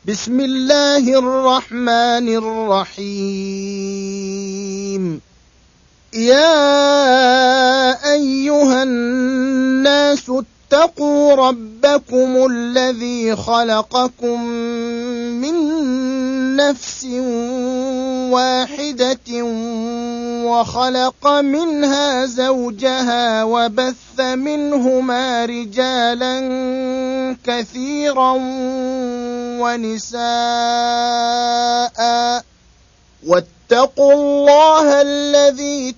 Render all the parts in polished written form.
بسم الله الرحمن الرحيم. يا أيها الناس اتقوا ربكم الذي خلقكم من نفس واحدة وخلق منها زوجها وبث منهما رجالا كثيرا ونساء واتقوا الله الذي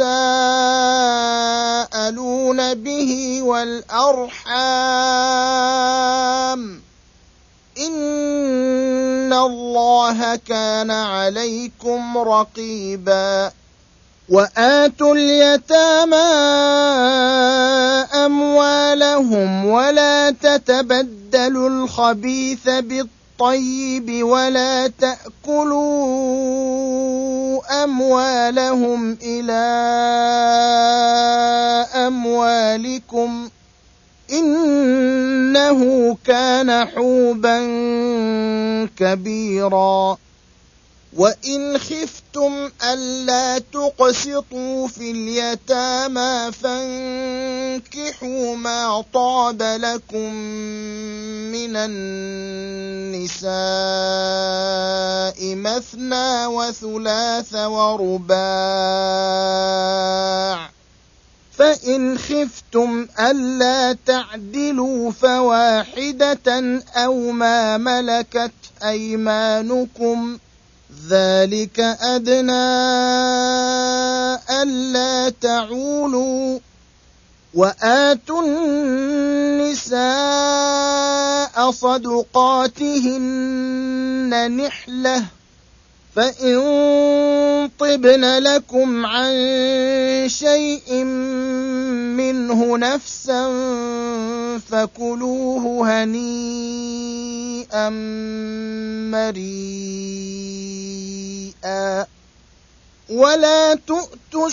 تساءلون به والأرحام إن الله كان عليكم رقيبا. وآتوا اليتامى أموالهم ولا تتبدلوا الخبيث بالطيب ولا تأكلوا أموالهم إلى أموالكم إنه كان حوبا كبيرا. وإن خفتم ألا تقسطوا في اليتامى فانكحوا ما طاب لكم من النساء مثنى وثلاث ورباع، فإن خفتم ألا تعدلوا فواحدة أو ما ملكت أيمانكم ذلك أدنى ألا تعولوا. وآتوا النساء صدقاتهن نحلة، فإن طبن لكم عن شيء منه نفسا فكلوه هنيئا مريئا. ولا تؤتوا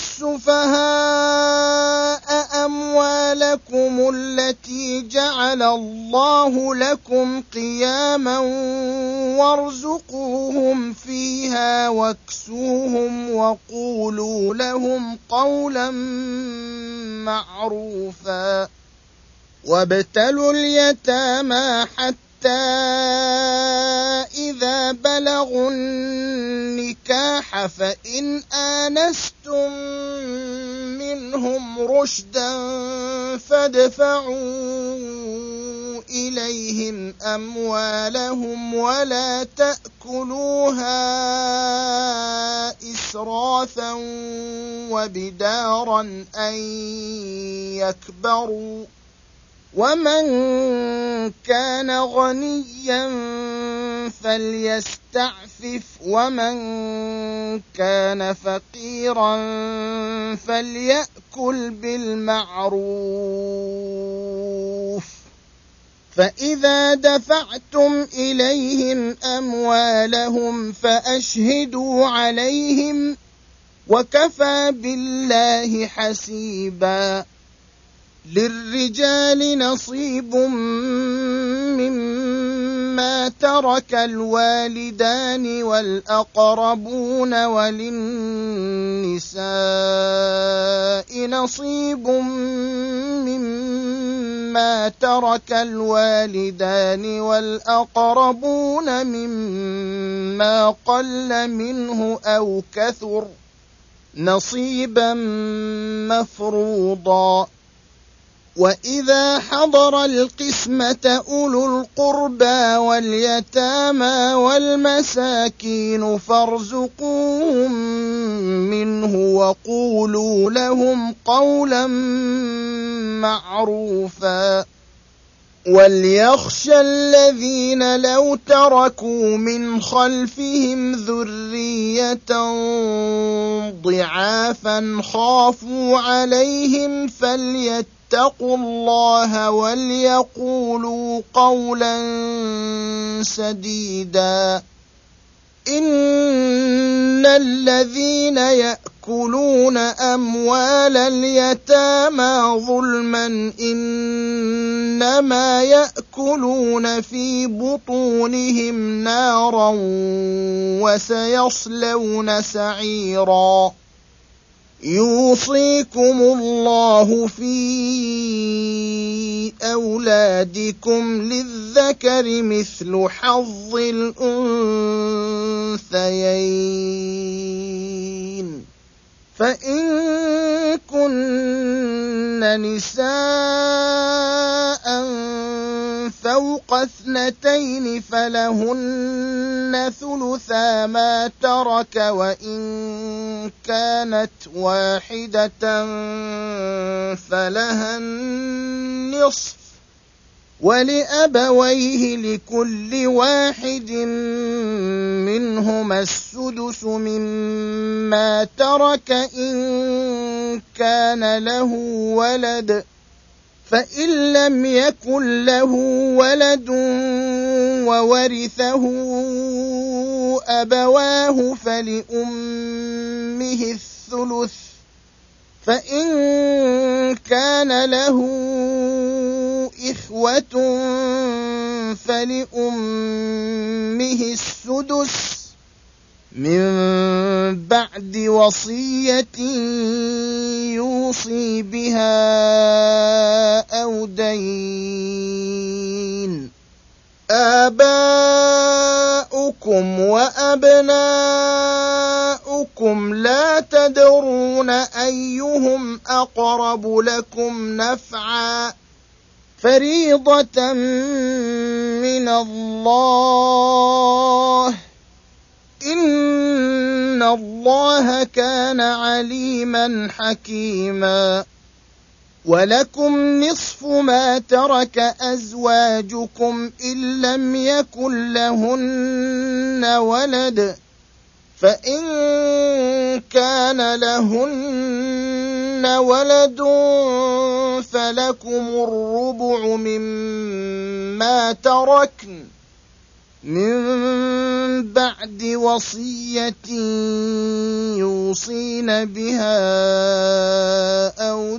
السفهاء أموالكم التي جعل الله لكم قياما وارزقوهم فيها واكسوهم وقولوا لهم قولا معروفا. وابتلوا اليتامى حتى إذا بلغوا النكاح فإن آنستم منهم رشدا فادفعوا إليهم أموالهم ولا تأكلوها إسرافا وبدارا أن يكبروا. ومن كان غنيا فليستعفف ومن كان فقيرا فليأكل بالمعروف. فإذا دفعتم إليهم أموالهم فأشهدوا عليهم وكفى بالله حسيبا. للرجال نصيب مما ترك الوالدان والأقربون وللنساء نصيب مما ترك الوالدان والأقربون مما قل منه أو كثر نصيبا مفروضا. وإذا حضر القسمة أولو القربى واليتامى والمساكين فارزقوهم منه وقولوا لهم قولا معروفا. وليخشى الذين لو تركوا من خلفهم ذرية ضعافا خافوا عليهم فليتقوا الله وليقولوا قولا سديدا. إن الذين يأكلون أموال اليتامى ظلما إنما يأكلون في بطونهم نارا وسيصلون سعيرا يوصيكم الله في أولادكم للذكر مثل حظ الأنثيين فإن كن نساء فوق 2 فلهن ثلثا ما ترك وإن كانت واحدة فلها النصف ولأبويه لكل واحد منهما السدس مما ترك إن كان له ولد فإن لم يكن له ولد وورثه أبواه فلأمه الثلث فإن كان له إخوة فلأمه السدس من بعد وصية يوصي بها أو دين آباؤكم وأبناؤكم لا تدرون أيهم أقرب لكم نفعا فريضة من الله إن الله كان عليما حكيما ولكم نصف ما ترك أزواجكم إن لم يكن لهن ولد فإن كان لهن ولد فلكم الربع مما تركن من بعد وصية يوصين بها أو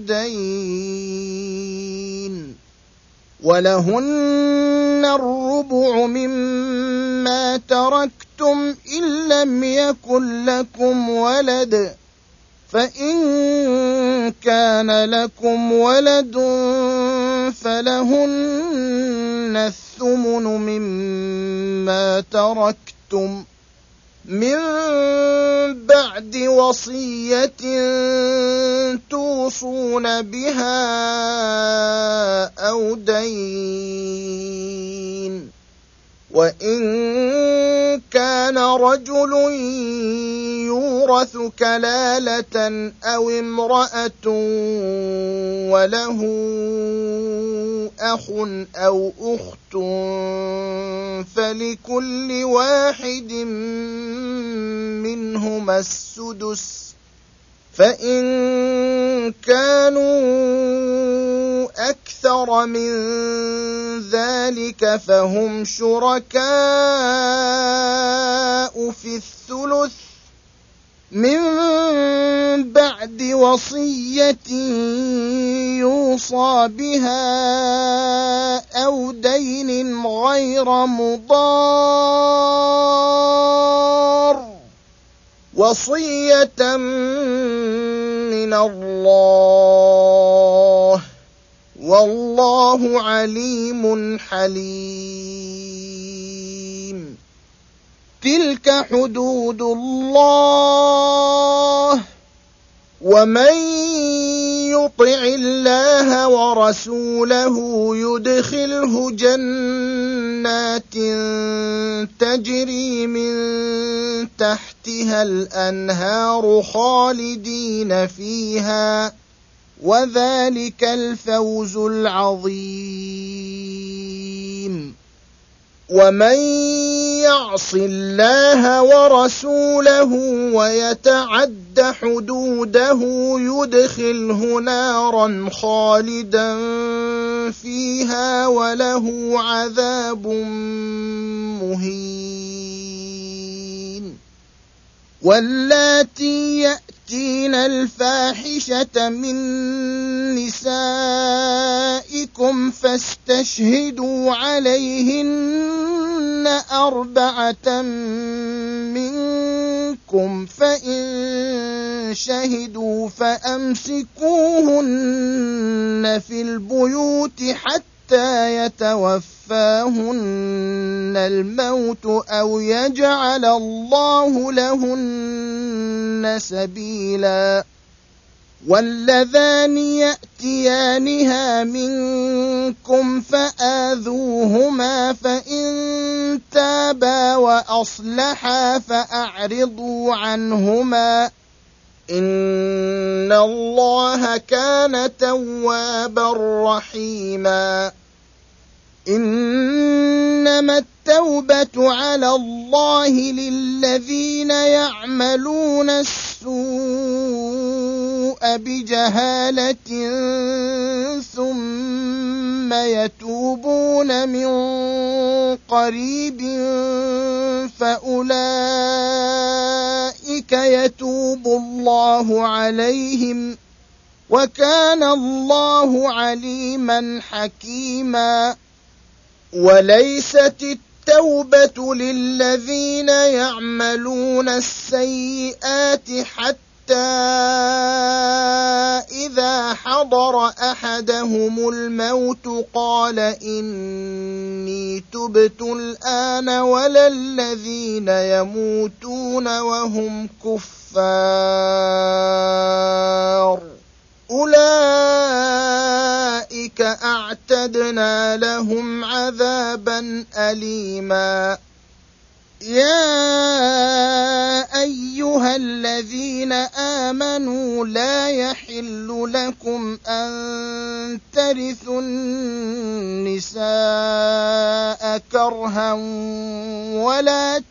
دين ولهن الربع مما تركتم إن لم يكن لكم ولد فإن كان لكم ولد فلهن الثمن مما تركتم من بعد وصية توصون بها أو دين وإن كان رجل يورث كلالة أو امرأة وله أخ أو أخت فلكل واحد منهما السدس فإن كانوا أكثر من ذلك فهم شركاء في الثلث من بعد وصية يوصى بها أو دين غير مضار وصية من الله والله عليم حليم تلك حدود الله ومن يطع الله ورسوله يدخله جنات تجري من تحتها الأنهار خالدين فيها وذلك الفوز العظيم ومن يعص الله ورسوله ويتعد حدوده يدخله نارا خالدا فيها وله عذاب مهين واللاتي يأتين الفاحشة من نسائكم فاستشهدوا عليهن 4 منكم فإن شهدوا فأمسكوهن في البيوت حتى يتوفاهن الموت أو يجعل الله لهن سبيلا. واللذان يأتيانها منكم فآذوهما فإن تابا وأصلحا فأعرضوا عنهما إن الله كان توابا رحيما. إنما التوبة على الله للذين يعملون السوء بجهالة ثم يتوبون من قريب فأولئك يتوب الله عليهم وكان الله عليما حكيما. وليست التوبة للذين يعملون السيئات حتى إذا حضر أحدهم الموت قال إني تبت الآن ولا الذين يموتون وهم كفار أولئك أعتدنا لهم عذابا أليما. يا أيها الذين آمنوا لا يحل لكم أن ترثوا النساء كرها ولا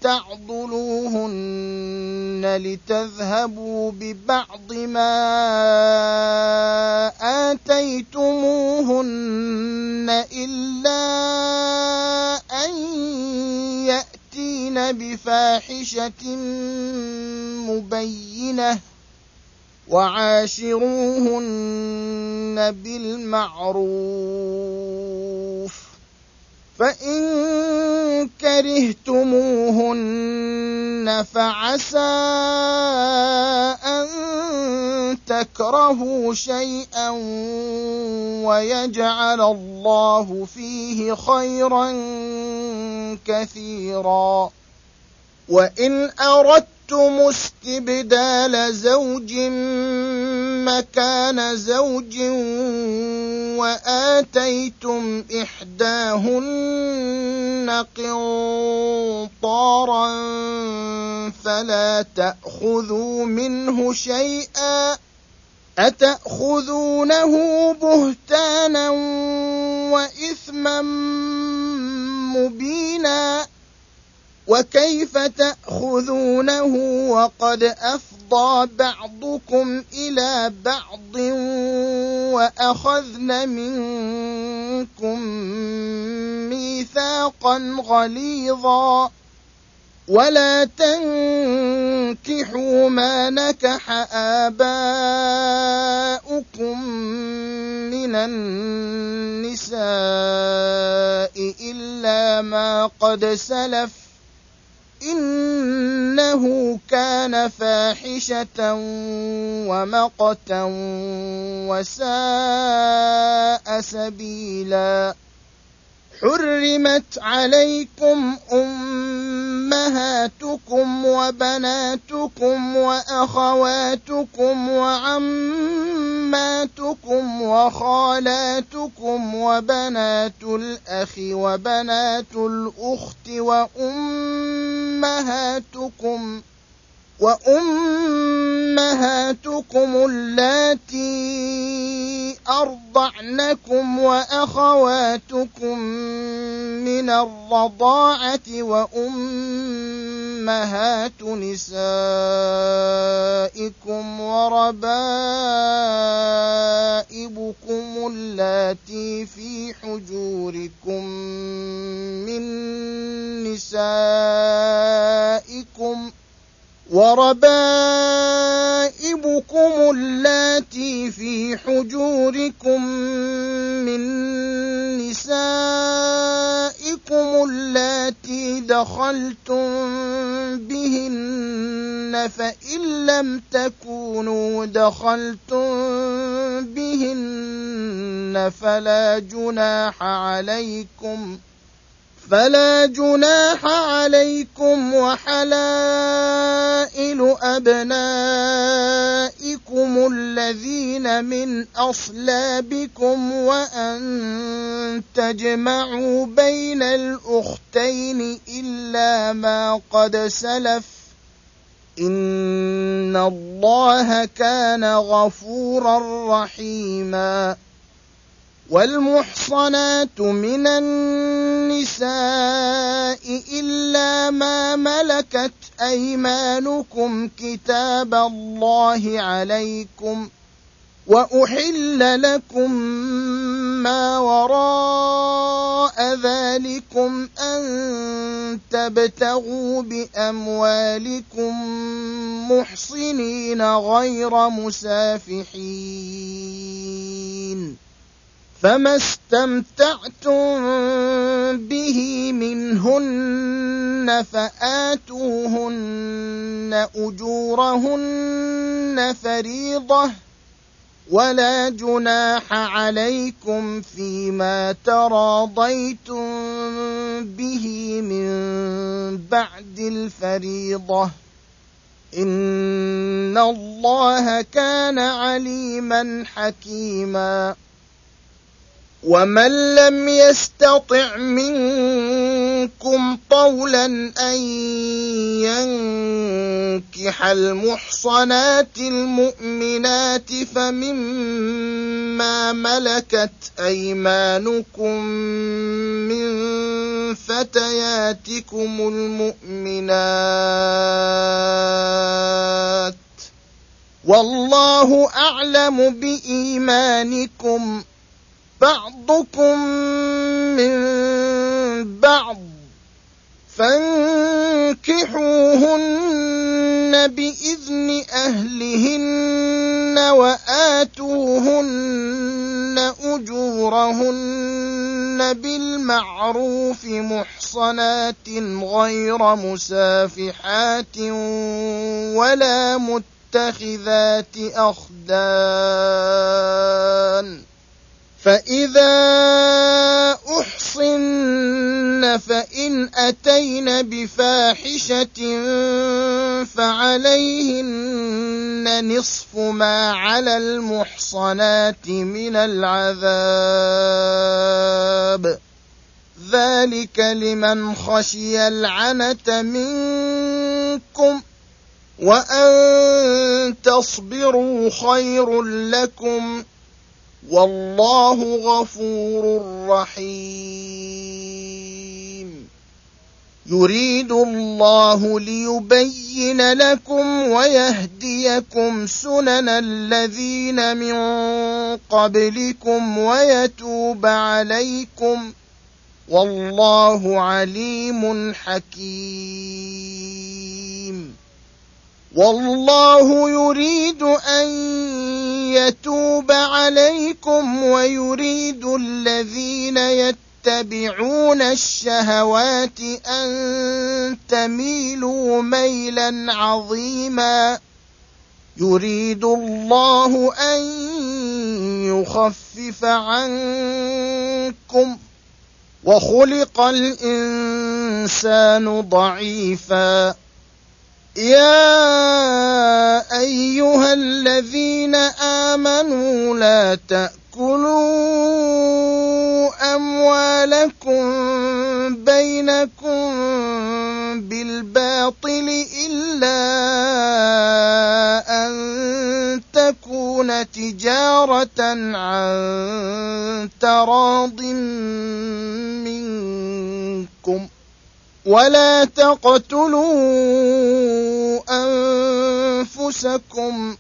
تعضلوهن لتذهبوا ببعض ما آتيتموهن إلا أن يأتين بفاحشة مبينة وعاشروهن بالمعروف فإن كرهتموهن فعسى أن تكرهوا شيئا ويجعل الله فيه خيرا كثيرا. وإن أردتم استبدال زوج مكان زوج وآتيتم إحداهن قنطارا فلا تأخذوا منه شيئا أتأخذونه بهتانا وإثما مبينا وكيف تأخذونه وقد أفضى بعضكم إلى بعض وأخذن منكم ميثاقا غليظا ولا تنكحوا ما نكح آباؤكم من النساء إلا ما قد سلف إنه كان فاحشة ومقتا وساء سبيلا. حرمت عليكم أمهاتكم وبناتكم وأخواتكم وعماتكم وخالاتكم وبنات الأخ وبنات الأخت وأمهاتكم اللاتي أرضعنكم وأخواتكم من الرضاعة وأمهات نسائكم وربائبكم اللاتي في حجوركم من نسائكم وربائبكم اللاتي في حجوركم من نسائكم اللاتي دخلتم بهن فإن لم تكونوا دخلتم بهن فلا جناح عليكم وحلائل أبنائكم الذين من أصلابكم وأن تجمعوا بين الأختين إلا ما قد سلف إن الله كان غفورا رحيما والمحصنات من النساء إلا ما ملكت أيمانكم كتاب الله عليكم وأحل لكم ما وراء ذلكم أن تبتغوا بأموالكم محصنين غير مسافحين فما استمتعتم به منهن فآتوهن أجورهن فريضة ولا جناح عليكم فيما تراضيتم به من بعد الفريضة إن الله كان عليما حكيما ومن لم يستطع منكم طولا أن ينكح المحصنات المؤمنات فمما ملكت أيمانكم من فتياتكم المؤمنات والله أعلم بإيمانكم بعضكم من بعض فانكحوهن بإذن أهلهن وآتوهن أجورهن بالمعروف محصنات غير مسافحات ولا متخذات أخدان فإذا أحصن فإن أتين بفاحشة فعليهن نصف ما على المحصنات من العذاب ذلك لمن خشي العنة منكم وأن تصبروا خير لكم والله غفور رحيم يريد الله ليبين لكم ويهديكم سنن الذين من قبلكم ويتوب عليكم والله عليم حكيم والله يريد أن يتوب عليكم ويريد الذين يتبعون الشهوات أن تميلوا ميلا عظيما يريد الله أن يخفف عنكم وخلق الإنسان ضعيفا يا أيها الذين آمنوا لا تأكلوا أموالكم بينكم بالباطل إلا أن تكون تجارة عن تراض منكم ولا تقتلوا أنفسكم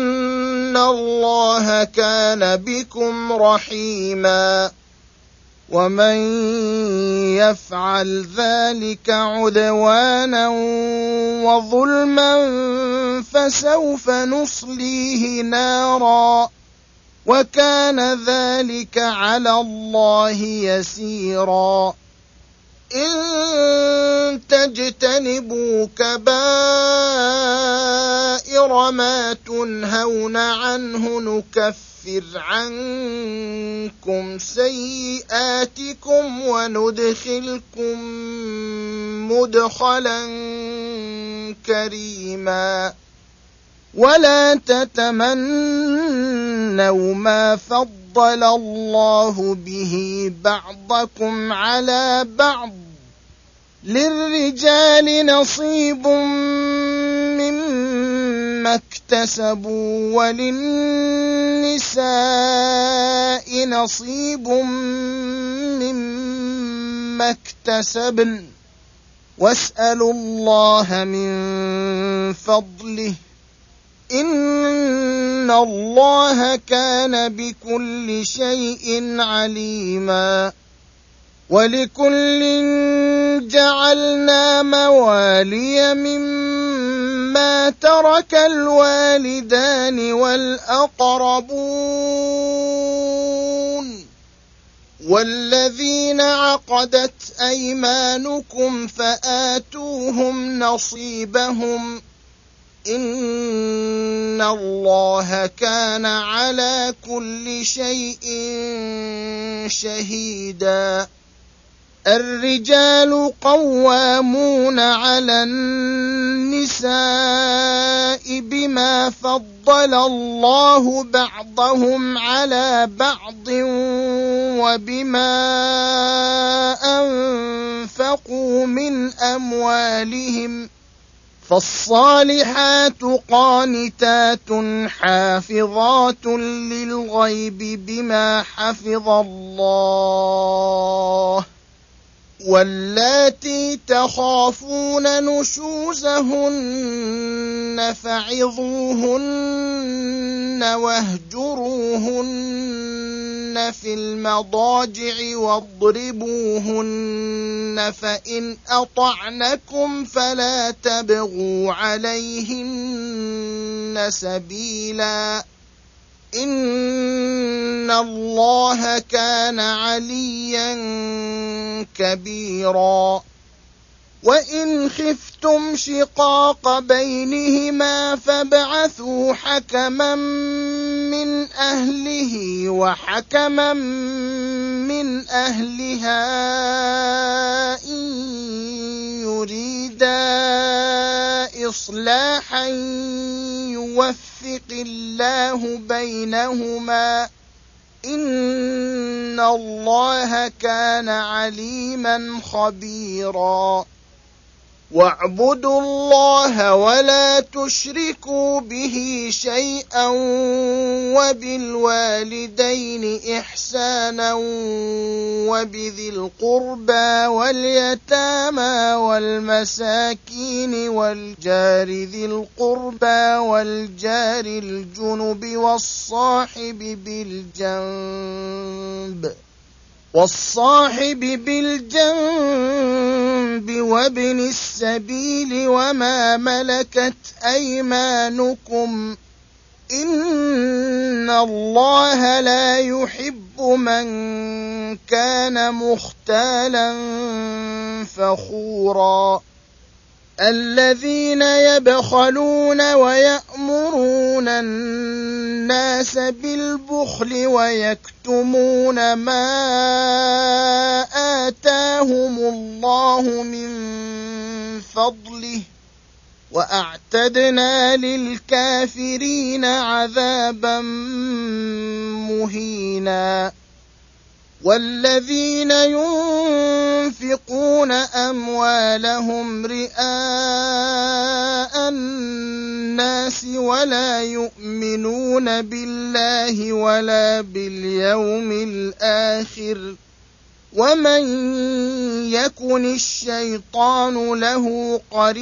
إن الله كان بكم رحيما ومن يفعل ذلك عدوانا وظلما فسوف نصليه نارا وكان ذلك على الله يسيرا إن تجتنبوا كبائر ما تنهون عنه نكفر عنكم سيئاتكم وندخلكم مدخلا كريما ولا تتمنوا ما فضل الله به بعضكم على بعض للرجال نصيب مما اكتسبوا وللنساء نصيب مما اكتسبن واسألوا الله من فضله إن الله كان بكل شيء عليما ولكل جعلنا موالي مما ترك الوالدان والأقربون والذين عقدت أيمانكم فآتوهم نصيبهم إن الله كان على كل شيء شهيدا الرجال قوامون على النساء بما فضل الله بعضهم على بعض وبما أنفقوا من أموالهم فالصالحات قانتات حافظات للغيب بما حفظ الله واللاتي تخافون نشوزهن فعظوهن واهجروهن في المضاجع واضربوهن فإن أطعنكم فلا تبغوا عليهن سبيلا إن الله كان عليا كبيرا وإن خفتم شقاق بينهما فابعثوا حكما من أهله وحكما من أهلها إن يريدا إصلاحا يوفق الله بينهما إن الله كان عليما خبيرا واعبدوا الله ولا تشركوا به شيئا وبالوالدين إحسانا وبذي القربى واليتامى والمساكين والجار ذي القربى والجار الجنب والصاحب بالجنب وابن السبيل وما ملكت أيمانكم إن الله لا يحب من كان مختالا فخورا الذين يبخلون ويأمرون الناس بالبخل ويكتمون ما آتاهم الله من فضله وأعتدنا للكافرين عذابا مهينا والذين ينفقون أموالهم رئاء الناس ولا يؤمنون بالله ولا باليوم الآخر ومن يكن الشيطان له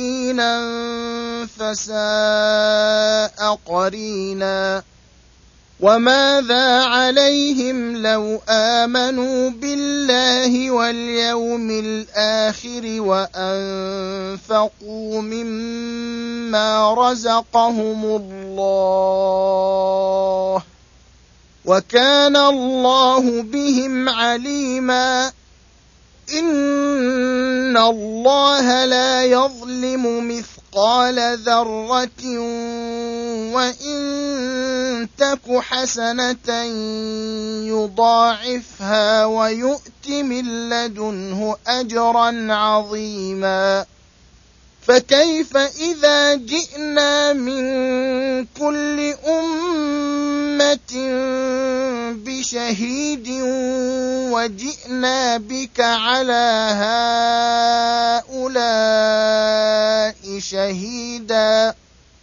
قرينا فساء قرينا وماذا عليهم لو آمنوا بالله واليوم الآخر وأنفقوا مما رزقهم الله وكان الله بهم عليما إن الله لا يظلم مثقال ذرة وإن تك حسنة يضاعفها ويؤت من لدنه أجرا عظيما فكيف إذا جئنا من كل أمة بشهيد وجئنا بك على هؤلاء شهيدا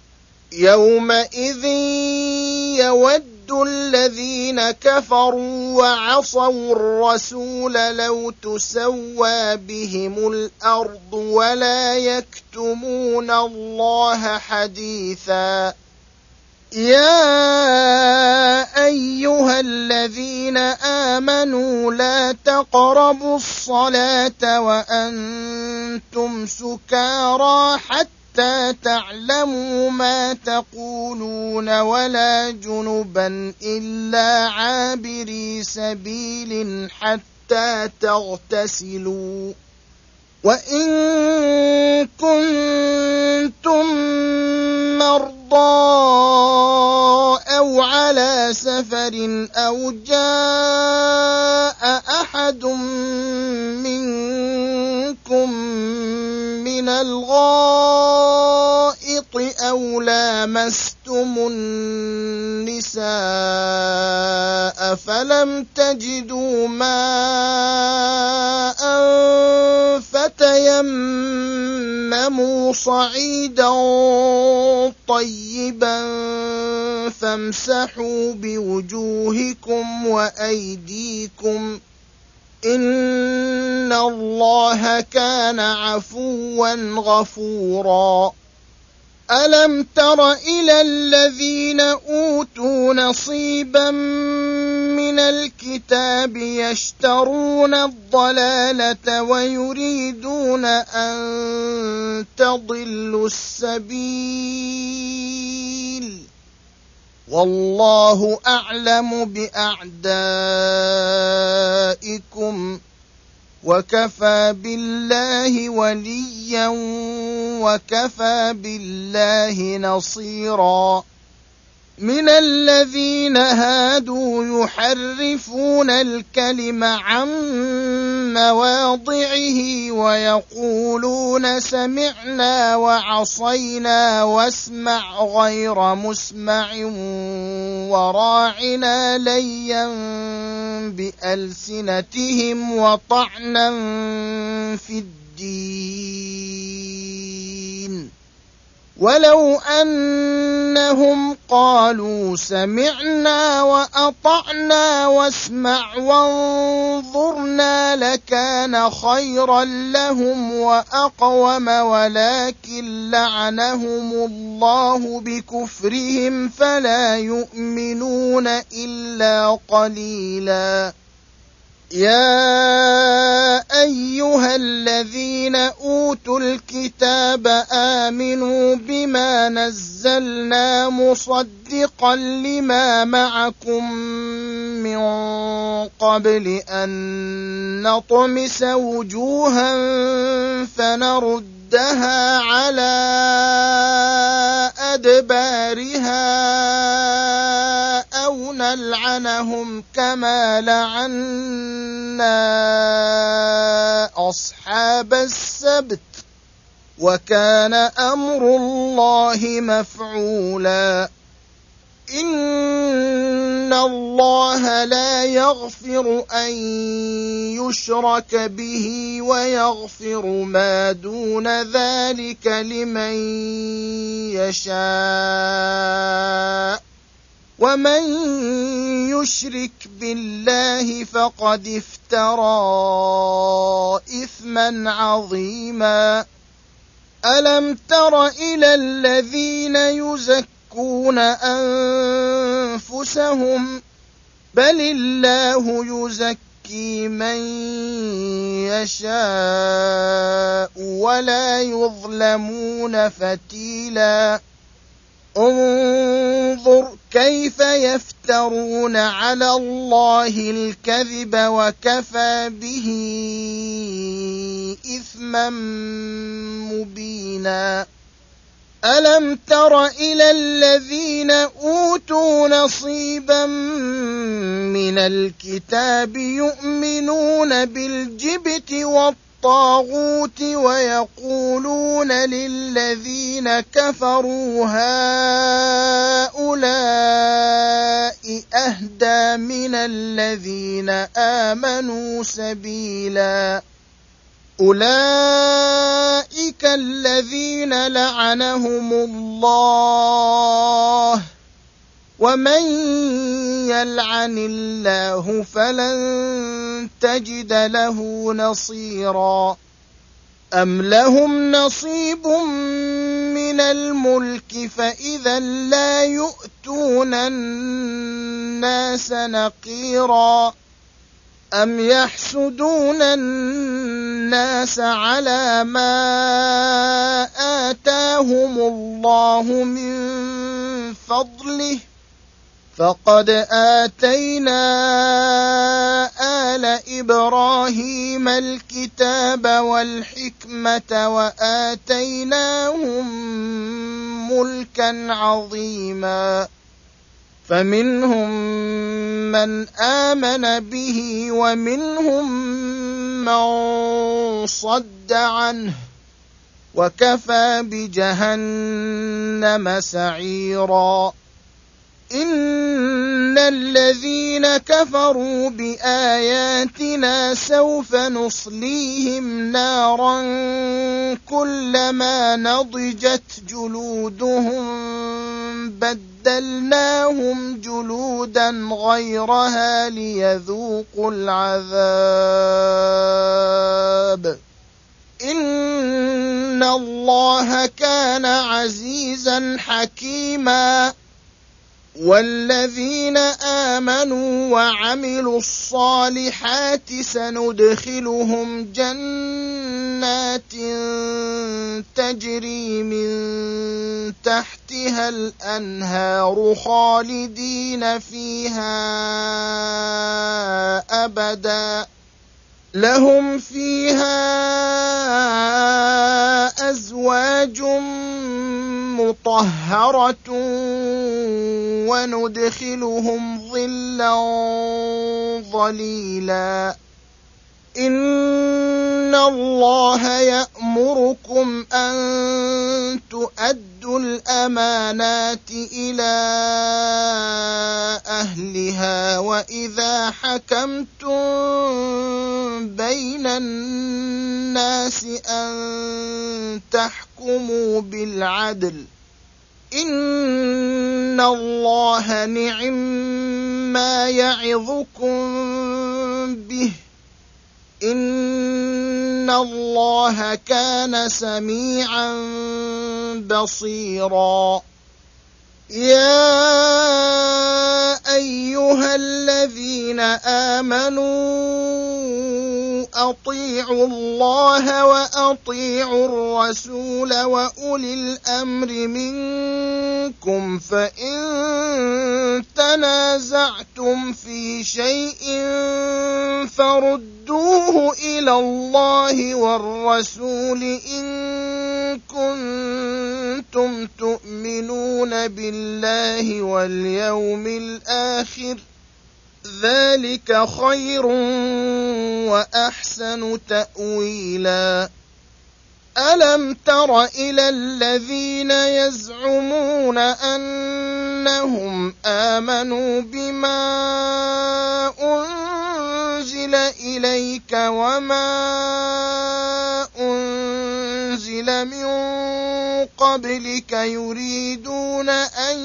يومئذ يود الذين كفروا وعصوا الرسول لو تسوى بهم الأرض ولا يكتمون الله حديثا يا أيها الذين آمنوا لا تقربوا الصلاة وأنتم سكارى حتى تعلموا ما تقولون ولا جنبا إلا عابري سبيل حتى تغتسلوا وإن كنتم مرضى أو على سفر أو جاء أحد منكم من الغائط أو لامستم النساء فلم تجدوا ماء فتيمموا صعيدا طيبا فامسحوا بوجوهكم وأيديكم إن الله كان عفوا غفورا ألم تر إلى الذين أوتوا نصيبا من الكتاب يشترون الضلالة ويريدون أن تضلوا السبيل والله أعلم بأعدائكم وكفى بالله وليا وكفى بالله نصيرا من الذين هادوا يحرفون الكلم عن مواضعه ويقولون سمعنا وعصينا واسمع غير مسمع وراعنا ليا بألسنتهم وطعنا في الدين ولو أنهم قالوا سمعنا وأطعنا واسمع وانظرنا لكان خيرا لهم وأقوم ولكن لعنهم الله بكفرهم فلا يؤمنون إلا قليلا يا أيها الذين أوتوا الكتاب آمنوا بما نزلنا مصدقا لما معكم من قبل أن نطمس وجوها فنردها على أدبارها أو نلعنهم كما لعنا أصحاب السبت وكان أمر الله مفعولا إن الله لا يغفر أن يشرك به ويغفر ما دون ذلك لمن يشاء ومن يشرك بالله فقد افترى إثما عظيما ألم تر إلى الذين يزكون أنفسهم بل الله يزكي من يشاء ولا يظلمون فتيلا انظر كيف يفترون على الله الكذب وكفى به إثما مبينا ألم تر إلى الذين أوتوا نصيبا من الكتاب يؤمنون بالجبت والطاغوت ويقولون للذين كفروا هؤلاء أهدى من الذين آمنوا سبيلا أولئك الذين لعنهم الله ومن يلعن الله فلن تجد له نصيرا أم لهم نصيب من الملك فإذا لا يؤتون الناس نقيرا أم يحسدون الناس على ما آتاهم الله من فضله فقد آتينا آل إبراهيم الكتاب والحكمة وآتيناهم ملكا عظيما فمنهم من آمن به ومنهم من صد عنه وكفى بجهنم سعيرا إن الذين كفروا بآياتنا سوف نصليهم نارا كلما نضجت جلودهم بدلناهم جلودا غيرها ليذوقوا العذاب إن الله كان عزيزا حكيما والذين آمنوا وعملوا الصالحات سندخلهم جنات تجري من تحتها الأنهار خالدين فيها أبدا لهم فيها أزواج مطهرة وندخلهم ظلا ظليلا إن الله يأمركم أن تؤدوا الأمانات إلى أهلها وإذا حكمتم بين الناس أن تحكموا بالعدل إن الله نعم ما يعظكم به إن الله كان سميعا بصيرا يا أيها الذين آمنوا أطيعوا الله وأطيعوا الرسول وأولي الأمر منكم فإن تنازعتم في شيء فردوه إلى الله والرسول إن كنتم تؤمنون بالله واليوم الآخر ذلك خير وأحسن تأويلا ألم تر إلى الذين يزعمون أنهم آمنوا بما أنزل إليك وما أنزل من قبلك يريدون أن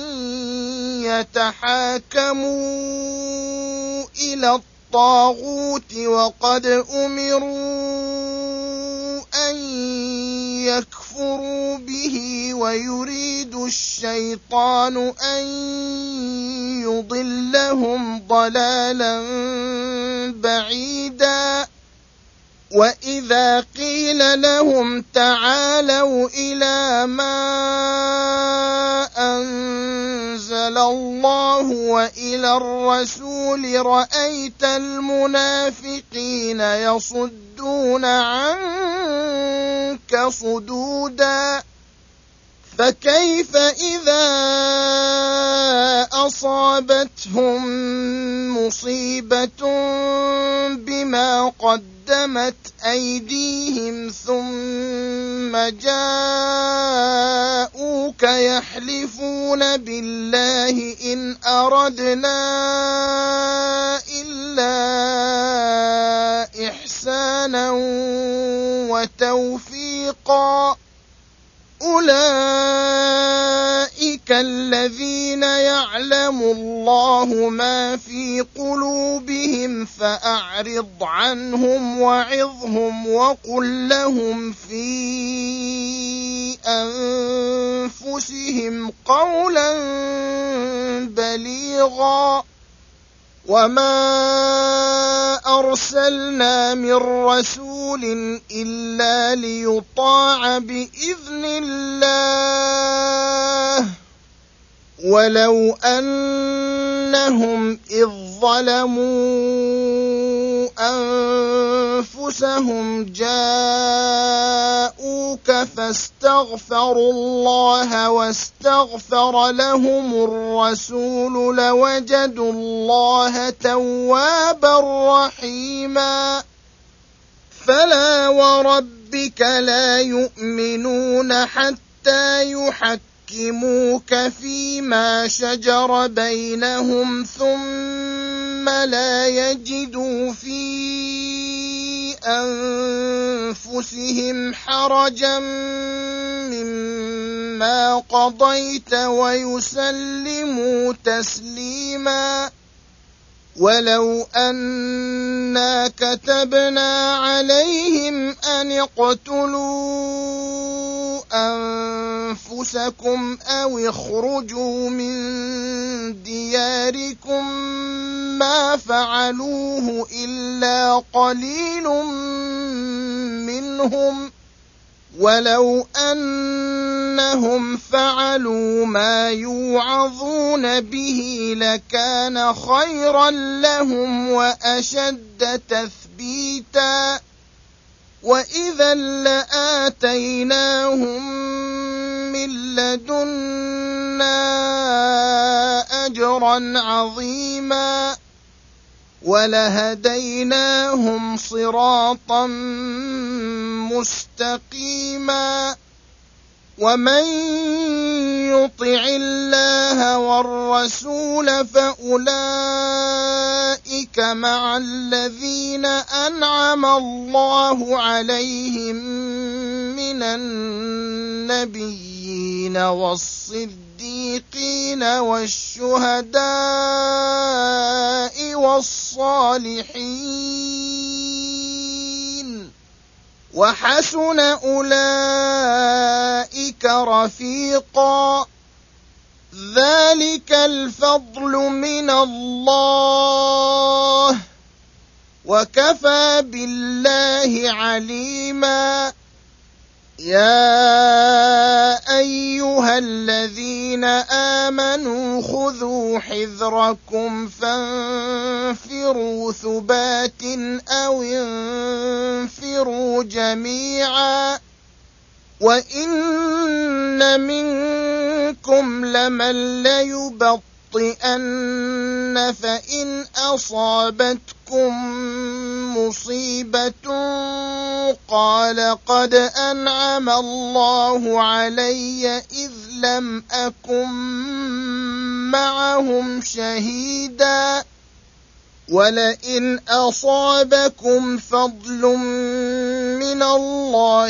يتحاكموا إلى الطاغوت وقد أمروا أن يكفروا به ويريد الشيطان أن ليضلهم ضلالا بعيدا وإذا قيل لهم تعالوا إلى ما أنزل الله وإلى الرسول رأيت المنافقين يصدون عنك صدودا فكيف إذا أصابتهم مصيبة بما قدمت أيديهم ثم جاءوك يحلفون بالله إن أردنا إلا إحسانا وتوفيقا أولئك الذين يعلم الله ما في قلوبهم فأعرض عنهم وعظهم وقل لهم في أنفسهم قولا بليغا وما أرسلنا من رسول إلا ليطاع بإذن الله ولو أنهم إذ ظلموا أنفسهم جاءوك فاستغفروا الله واستغفر لهم الرسول لوجدوا الله توابا رحيما فلا وربك لا يؤمنون حتى يحكموك فيما شجر بينهم ثم لا يجدوا في أنفسهم حرجا مما قضيت ويسلموا تسليما ولو أنا كتبنا عليهم أن اقتلوا أنفسكم أو اخرجوا من دياركم ما فعلوه إلا قليل منهم ولو أنهم فعلوا ما يوعظون به لكان خيرا لهم وأشد تثبيتا وإذا لآتيناهم من لدنا أجرا عظيما ولهديناهم صراطا مستقيما ومن يطع الله والرسول فأولئك مع الذين أنعم الله عليهم من النبيين والصديقين والشهداء والصالحين وحسن أولئك رفيقا ذلك الفضل من الله وكفى بالله عليما يا أيها الذين آمنوا خذوا حذركم فانفروا ثبات أو انفروا جميعا وإن منكم لمن ليبطئن فإن أصابتكم مصيبة قال قد أنعم الله علي إذ لم أكن معهم شهيدا ولئن أصابكم فضل من الله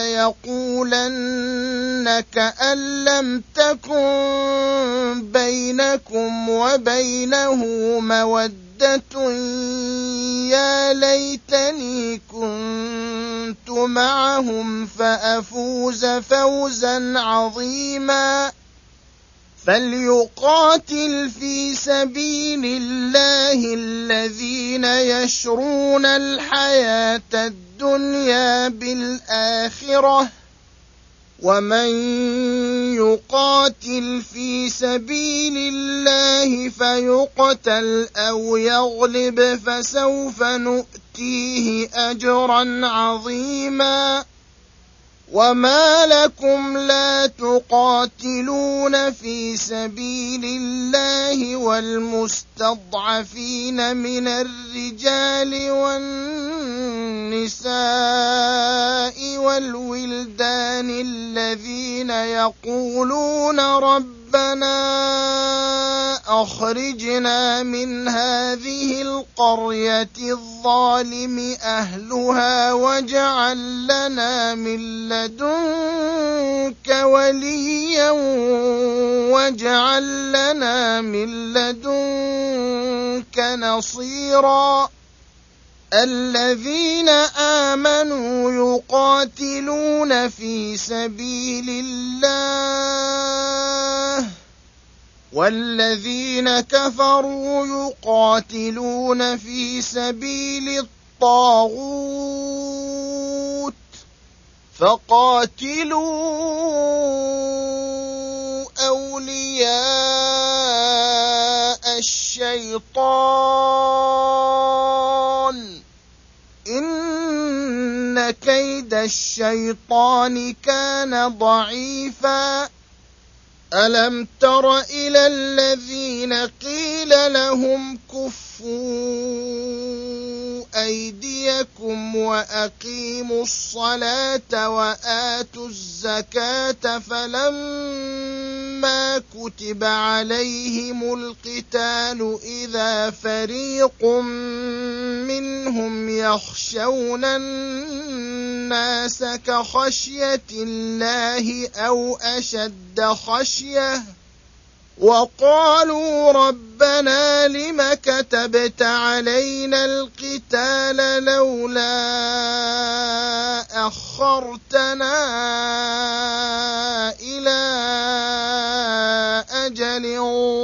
ليقولن كأن لم تكن بينكم وبينه مودة يا ليتني كنت معهم فأفوز فوزا عظيما فليقاتل في سبيل الله الذين يشرون الحياة الدنيا بالآخرة ومن يقاتل في سبيل الله فيقتل أو يغلب فسوف نؤتيه أجرا عظيما وما لكم لا تقاتلون في سبيل الله والمستضعفين من الرجال والنساء والولدان الذين يقولون ربنا أخرجنا من هذه القرية الظالم أهلها واجعل لنا من لدنك وليا واجعل لنا من لدنك نصيرا الذين آمنوا يقاتلون في سبيل الله والذين كفروا يقاتلون في سبيل الطاغوت فقاتلوا أولياء الشيطان إن كيد الشيطان كان ضعيفا ألم تر إلى الذين قيل لهم كفوا أيديكم وأقيموا الصلاة وآتوا الزكاة فلما كتب عليهم القتال إذا فريق منهم يخشون الناس كخشية الله أو أشد خشية وقالوا ربنا لم كتبت علينا القتال لولا أخرتنا إلى أجل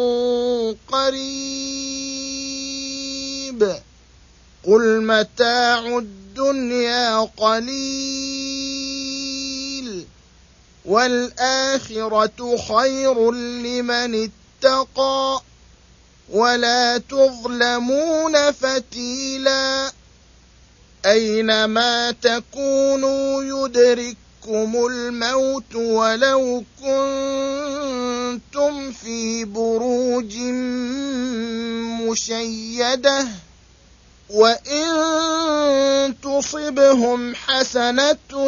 قريب قل متاع الدنيا قليل والآخرة خير لمن اتقى ولا تظلمون فتيلا أينما تكونوا يدرككم الموت ولو كنتم في بروج مشيدة وإن تصبهم حسنة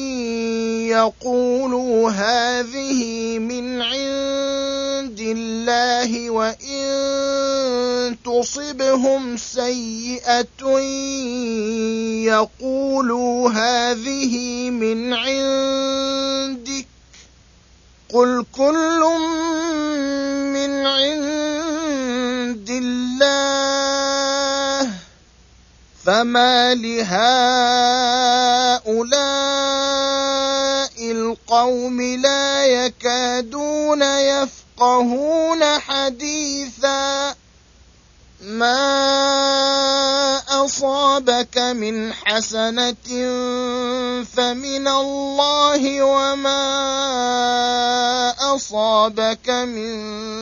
يقولوا هذه من عند الله وإن تصبهم سيئة يقولوا هذه من عندك قل كل من عند الله فما لهؤلاء القوم لا يكادون يفقهون حديثا ما أصابك من حسنة فمن الله وما أصابك من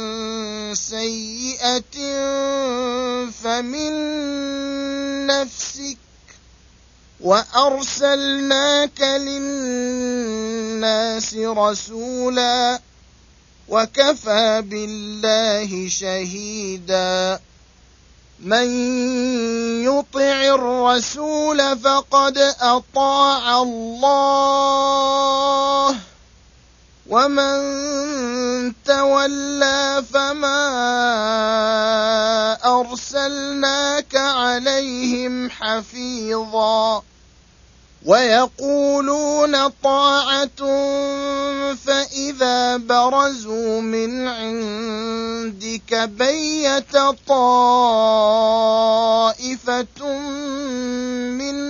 سيئة فمن نفسك وأرسلناك للناس رسولا وكفى بالله شهيدا من يطع الرسول فقد أطاع الله ومن تولى فما أرسلناك عليهم حفيظا ويقولون طاعة فإذا برزوا من عندك بيت طائفة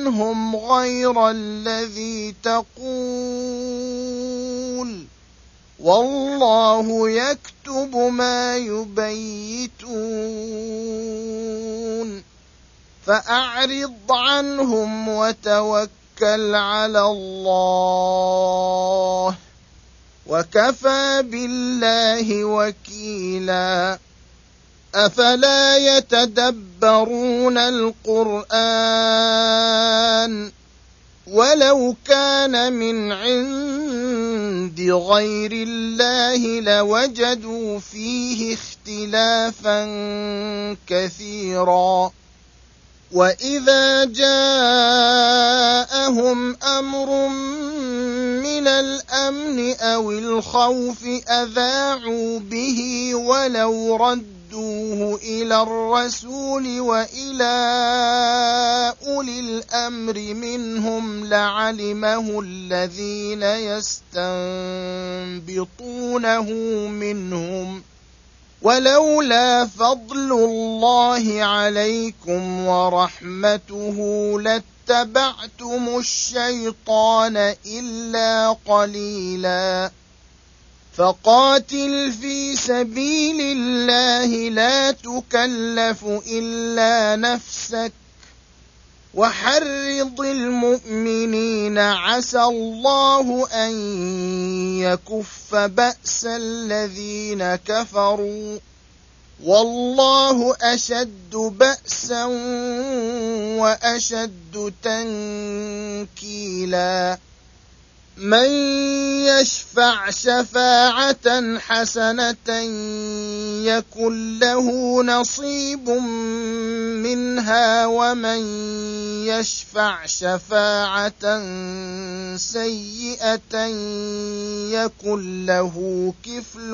منهم غير الذي تقول والله يكتب ما يبيتون فأعرض عنهم وتوكل على الله وكفى بالله وكيلا أفلا يتدبرون القرآن ولو كان من عند غير الله لوجدوا فيه اختلافا كثيرا وإذا جاءهم أمر من الأمن أو الخوف أذاعوا به ولو ردوه إلى الرسول وإلى أولي الأمر منهم لعلمه الذين يستنبطونه منهم ولولا فضل الله عليكم ورحمته لاتبعتم الشيطان إلا قليلا فقاتل في سبيل الله لا تكلف إلا نفسك وحرض المؤمنين عسى الله أن يكف بأس الذين كفروا والله أشد بأسا وأشد تنكيلا من يشفع شفاعة حسنة يكن له نصيب منها ومن يشفع شفاعة سيئة يكن له كفل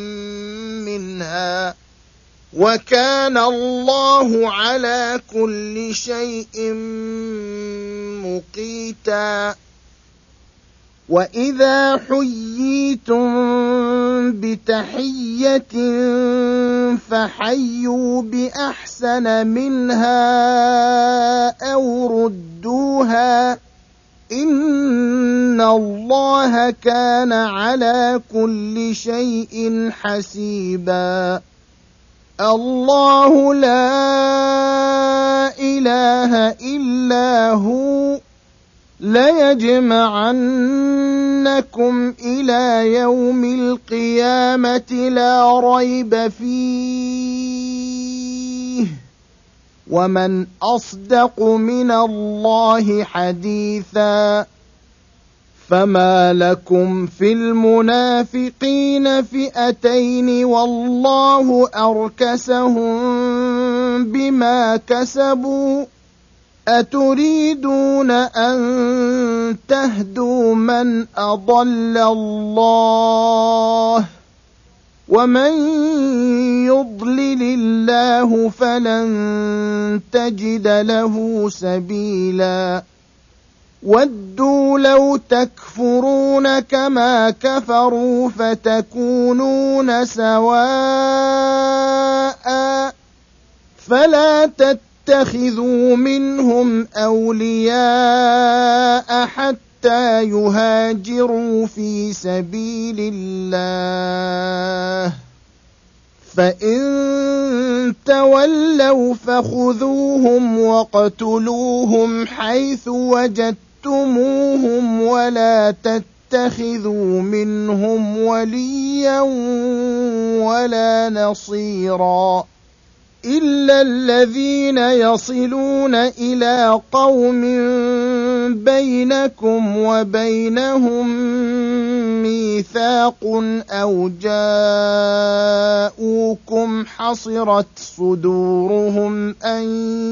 منها وكان الله على كل شيء مقيتا وإذا حييتم بتحية فحيوا بأحسن منها أو ردوها إن الله كان على كل شيء حسيبا الله لا إله إلا هو ليجمعنكم إلى يوم القيامة لا ريب فيه ومن أصدق من الله حديثا فما لكم في المنافقين فئتين والله أركسهم بما كسبوا أتريدون أن تهدوا من أضل الله ومن يضلل الله فلن تجد له سبيلا ودوا لو تكفرون كما كفروا فتكونون سواء فلا تتخذوا منهم أولياء حتى يهاجروا في سبيل الله فإن تولوا فخذوهم واقتلوهم حيث وجدتموهم ولا تتخذوا منهم وليا ولا نصيرا إلا الذين يصلون إلى قوم بينكم وبينهم ميثاق أو جاءوكم حصرت صدورهم أن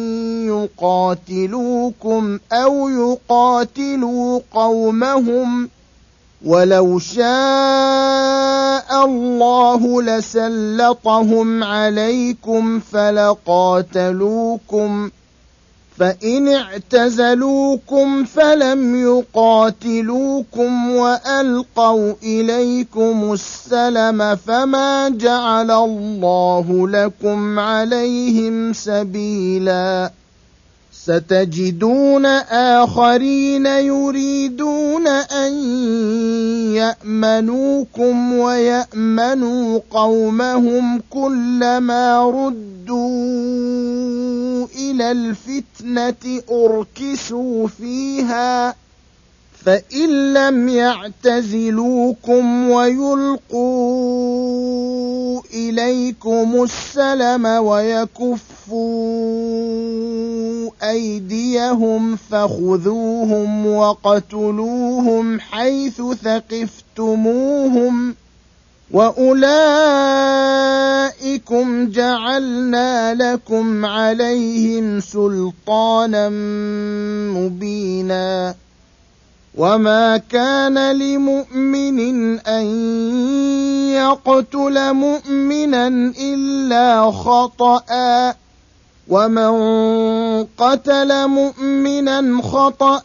يقاتلوكم أو يقاتلوا قومهم ولو شاء الله لسلطهم عليكم فلقاتلوكم فإن اعتزلوكم فلم يقاتلوكم وألقوا إليكم السلم فما جعل الله لكم عليهم سبيلا ستجدون آخرين يريدون أن يأمنوكم ويأمنوا قومهم كلما ردوا إلى الفتنة أركسوا فيها فإن لم يعتزلوكم ويلقوا إليكم السلم ويكفوا أيديهم فخذوهم وقتلوهم حيث ثقفتموهم وأولئكم جعلنا لكم عليهم سلطانا مبينا وما كان لمؤمن أن يقتل مؤمنا إلا خطأ ومن قتل مؤمنا خطأ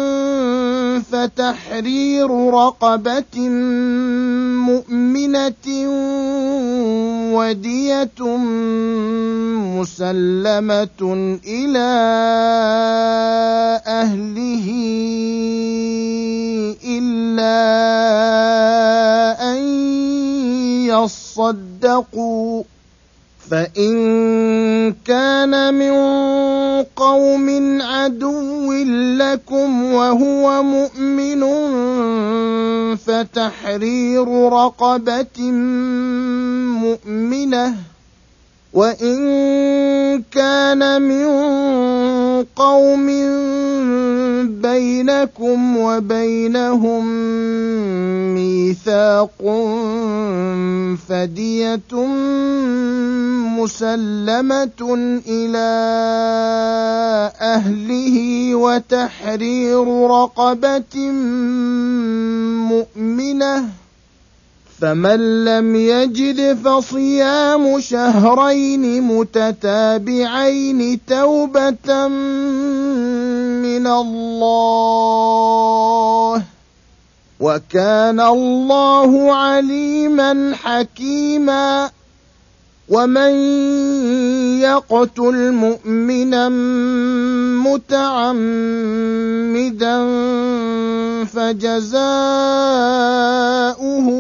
فتحرير رقبة مؤمنة ودية مسلمة إلى أهله إلا أن يصدقوا فإن كان من قوم عدو لكم وهو مؤمن فتحرير رقبة مؤمنة وإن كان من قوم بينكم وبينهم ميثاق فدية مسلمة إلى أهله وتحرير رقبة مؤمنة فمن لم يجد فصيام شهرين متتابعين توبة من الله وكان الله عليما حكيما ومن يقتل مؤمنا متعمدا فجزاؤه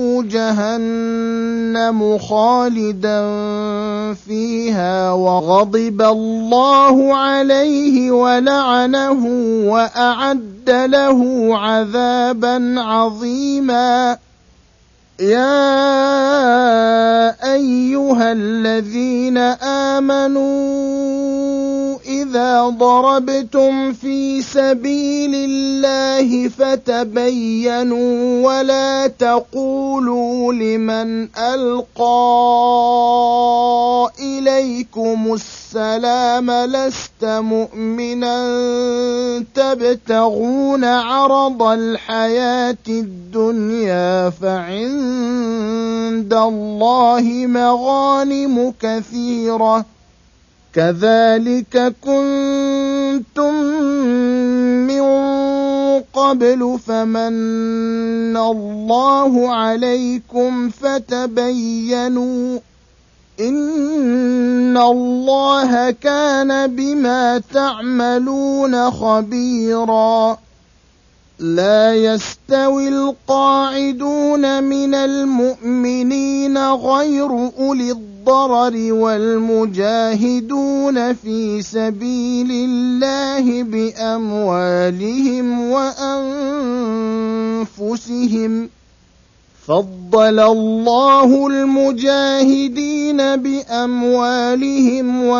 جهنم خالدا فيها وغضب الله عليه ولعنه وأعد له عذابا عظيما يا أيها الذين آمنوا إذا ضربتم في سبيل الله فتبينوا ولا تقولوا لمن ألقى إليكم السلام لست مؤمنا تبتغون عرض الحياة الدنيا فعند الله مغانم كثيرة كذلك كنتم من قبل فمن الله عليكم فتبينوا إن الله كان بما تعملون خبيرا لا يستوي القاعدون من المؤمنين غير أولي الضرر والمجاهدون في سبيل الله بأموالهم وأنفسهم فضل الله المجاهدين بأموالهم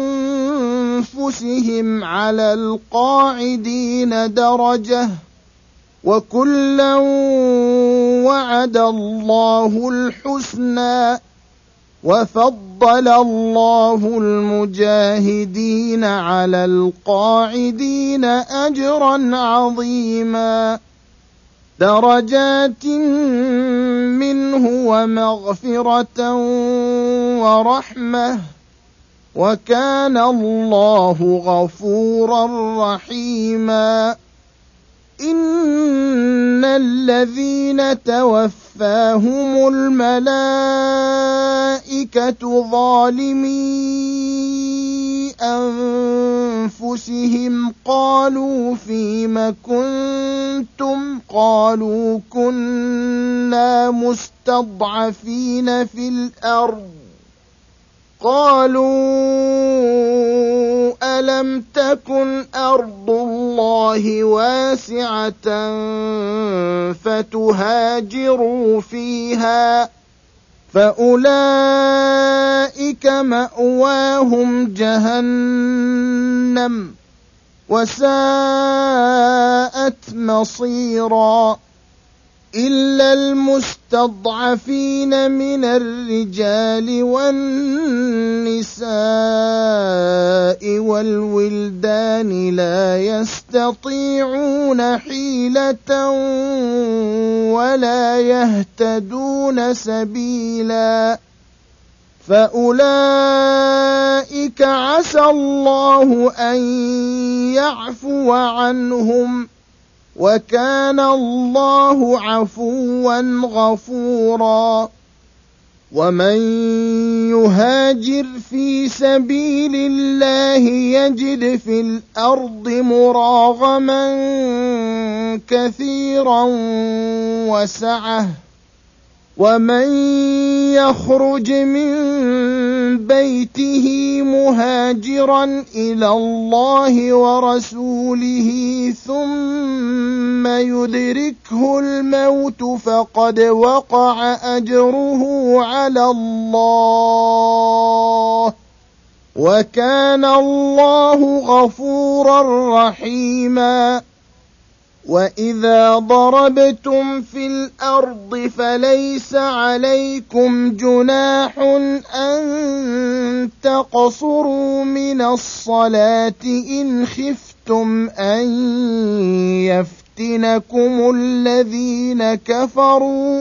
وأنفسهم على القاعدين درجة وكلا وعد الله الحسنى وفضل الله المجاهدين على القاعدين أجرا عظيما درجات منه ومغفرة ورحمة وكان الله غفورا رحيما إن الذين توفاهم الملائكة ظالمي أنفسهم قالوا فيم كنتم قالوا كنا مستضعفين في الأرض قالوا ألم تكن أرض الله واسعة فتهاجروا فيها فأولئك مأواهم جهنم وساءت مصيرا إلا المستضعفين من الرجال والنساء والولدان لا يستطيعون حيلة ولا يهتدون سبيلا فأولئك عسى الله أن يعفو عنهم وكان الله عفوا غفورا ومن يهاجر في سبيل الله يجد في الأرض مراغما كثيرا وسعة ومن يخرج من بيته مهاجرا إلى الله ورسوله ثم يدركه الموت فقد وقع أجره على الله وكان الله غفورا رحيما وإذا ضربتم في الأرض فليس عليكم جناح أن تقصروا من الصلاة إن خفتم أن يفتنكم الذين كفروا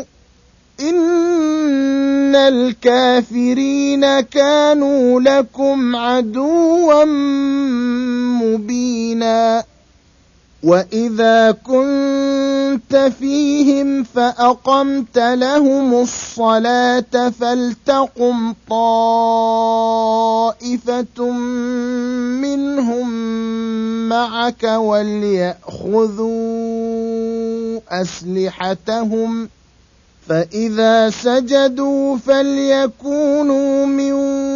إن الكافرين كانوا لكم عدوا مبينا وإذا كنت فيهم فأقمت لهم الصلاة فلتقم طائفة منهم معك وليأخذوا أسلحتهم فإذا سجدوا فليكونوا من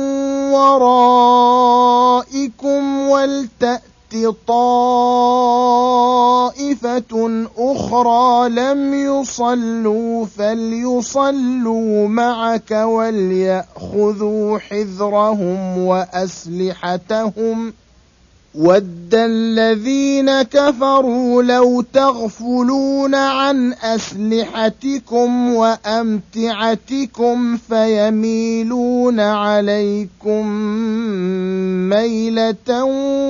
ورائكم ولتأت طائفة أخرى لم يصلوا فليصلوا معك وليأخذوا حذرهم وأسلحتهم ود الذين كفروا لو تغفلون عن أسلحتكم وأمتعتكم فيميلون عليكم ميلة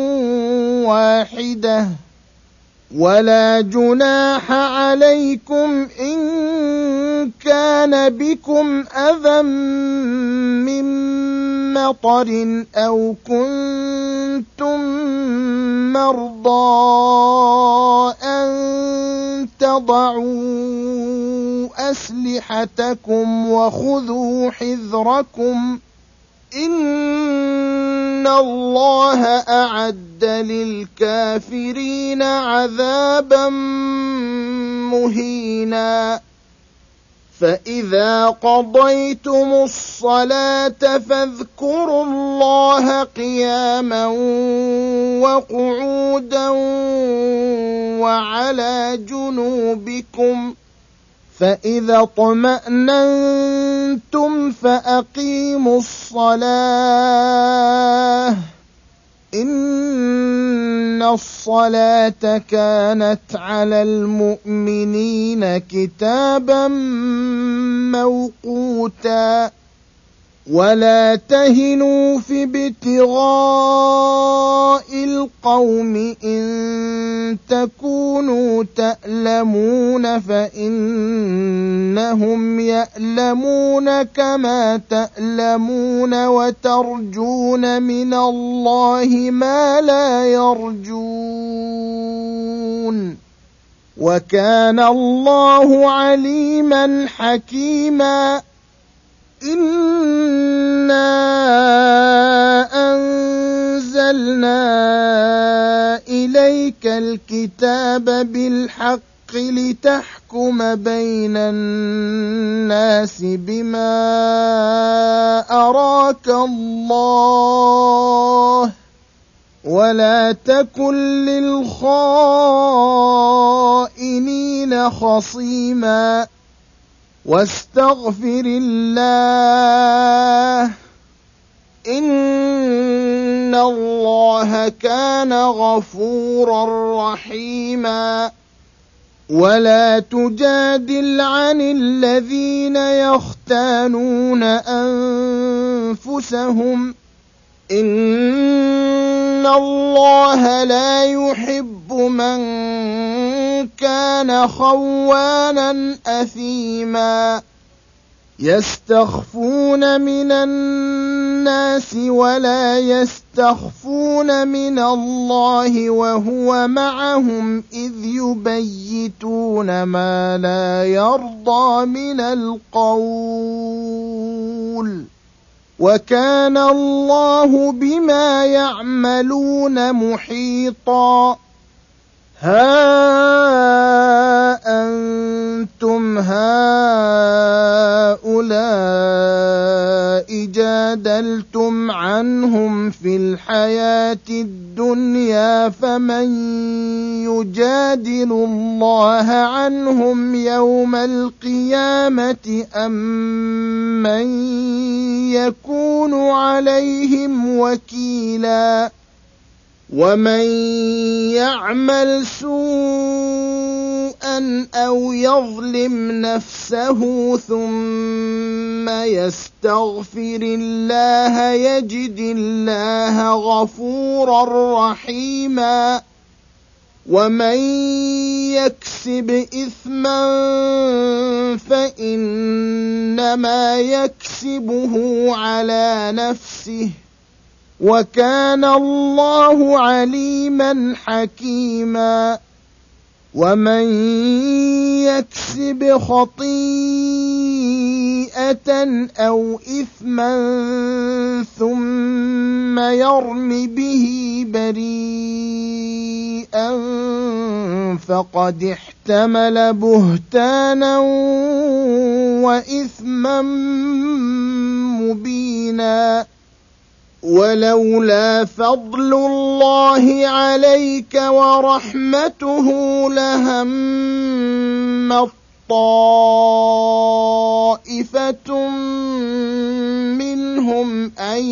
واحدة ولا جناح عليكم إن كان بكم أذى من مطر أو كنتم مرضى أن تضعوا أسلحتكم وخذوا حذركم إن الله أعد للكافرين عذابا مهينا فإذا قضيتم الصلاة فاذكروا الله قياما وقعودا وعلى جنوبكم فإذا اطمأننتم فأقيموا الصلاة إن الصلاة كانت على المؤمنين كتابا موقوتا ولا تهنوا في ابتغاء القوم إن تكونوا تألمون فإنهم يألمون كما تألمون وترجون من الله ما لا يرجون وكان الله عليما حكيما إنا أنزلنا أنزلنا إليك الكتاب بالحق لتحكم بين الناس بما أراك الله ولا تكن للخائنين خصيما واستغفر الله إن الله كان غفورا رحيما ولا تجادل عن الذين يختانون أنفسهم إن الله لا يحب من كان خوانا أثيما يستخفون من الناس ولا يستخفون من الله وهو معهم إذ يبيتون ما لا يرضى من القول وكان الله بما يعملون محيطا ها أنتم هؤلاء جادلتم عنهم في الحياة الدنيا فمن يجادل الله عنهم يوم القيامة أم من يكون عليهم وكيلا ومن يعمل سوءا أو يظلم نفسه ثم يستغفر الله يجد الله غفورا رحيما ومن يكسب إثما فإنما يكسبه على نفسه وكان الله عليما حكيما ومن يكسب خطيئة أو إثما ثم يرم به بريئا فقد احتمل بهتانا وإثما مبينا ولولا فضل الله عليك ورحمته لهم طائفة منهم أن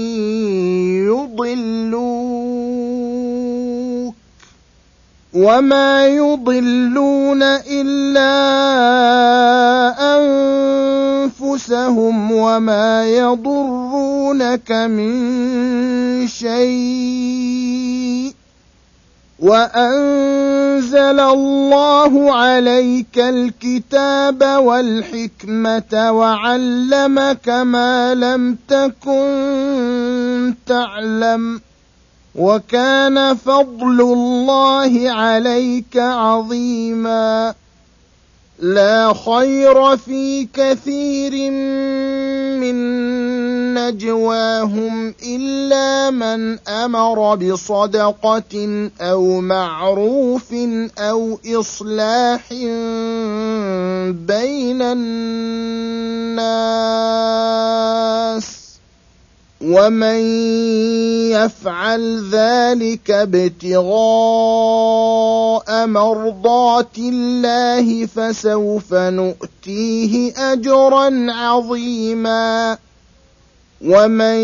يضلوك وما يضلون إلا أنفسهم وما يضرونك من شيء وأنزل الله عليك الكتاب والحكمة وعلمك ما لم تكن تعلم وكان فضل الله عليك عظيما لا خير في كثير من نجواهم إلا من أمر بصدقة أو معروف أو إصلاح بين الناس ومن يفعل ذلك ابتغاء مرضات الله فسوف نؤتيه أجرا عظيما ومن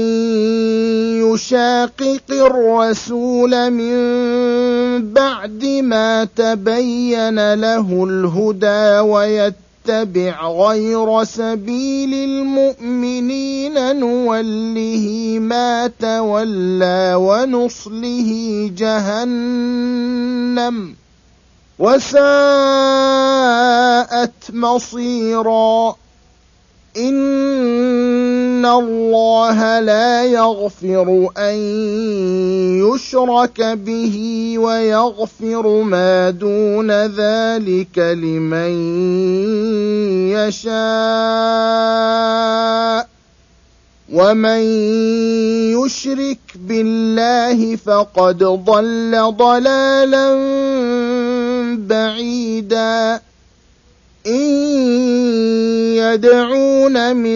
يشاقق الرسول من بعد ما تبين له الهدى ويتبع غير سبيل المؤمنين نوله ما تولى ونصله جهنم وساءت مصيرا إن الله لا يغفر أن يشرك به ويغفر ما دون ذلك لمن يشاء ومن يشرك بالله فقد ضل ضلالا بعيدا إن يدعون من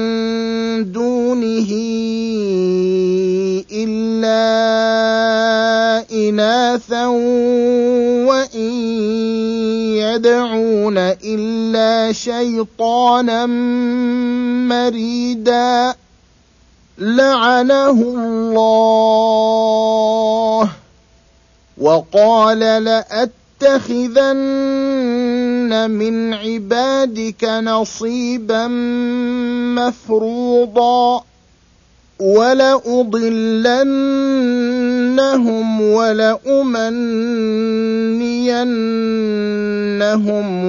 دونه إلا إناثا وإن يدعون إلا شيطانا مريدا لعنه الله وقال لأتخذن من عبادك نصيبا مفروضا ولأضلنهم ولأمنينهم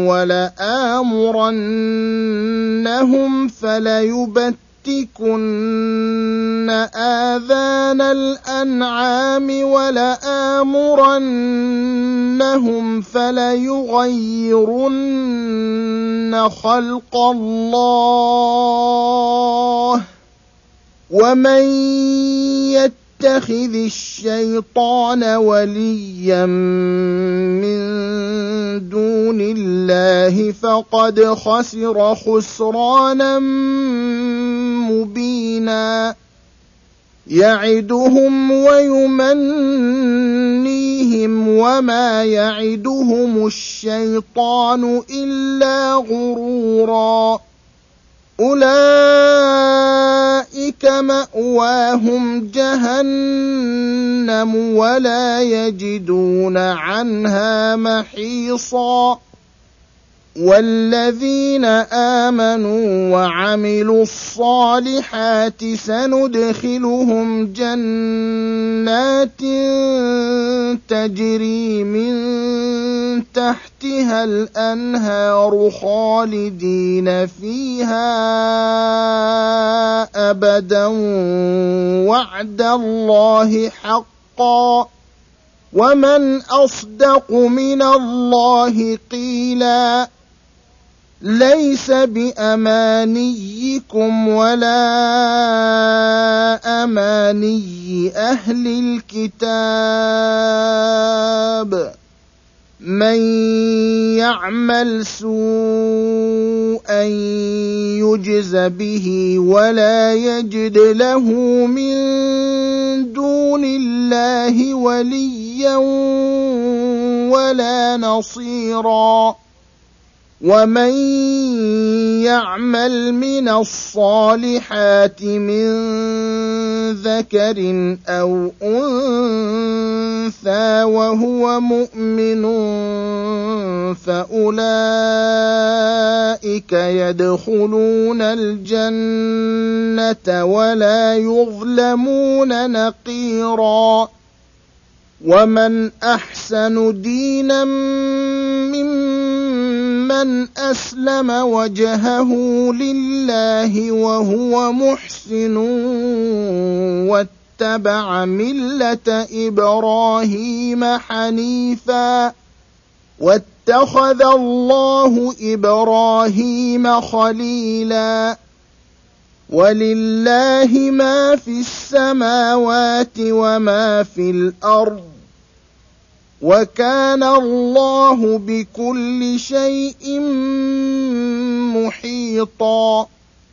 ولآمرنهم فليبتكن آذان الأنعام ولآمرنهم فليغيرن خلق الله ومن يتخذ الشيطان وليا من دون الله فقد خسر خسرانا مبينا يعدهم ويمنيهم وما يعدهم الشيطان إلا غرورا أولئك مأواهم جهنم ولا يجدون عنها محيصا والذين آمنوا وعملوا الصالحات سندخلهم جنات تجري من تحتها الأنهار خالدين فيها أبدا وعد الله حقا ومن أصدق من الله قيلا ليس بأمانيكم ولا أماني أهل الكتاب من يعمل سوءا يجز به ولا يجد له من دون الله وليا ولا نصيرا ومن يعمل من الصالحات من ذكر أو أنثى وهو مؤمن فأولئك يدخلون الجنة ولا يظلمون نقيرا ومن أحسن دينا ممن أسلم وجهه لله وهو محسن واتبع ملة إبراهيم حنيفا واتخذ الله إبراهيم خليلا ولله ما في السماوات وما في الأرض وكان الله بكل شيء محيطا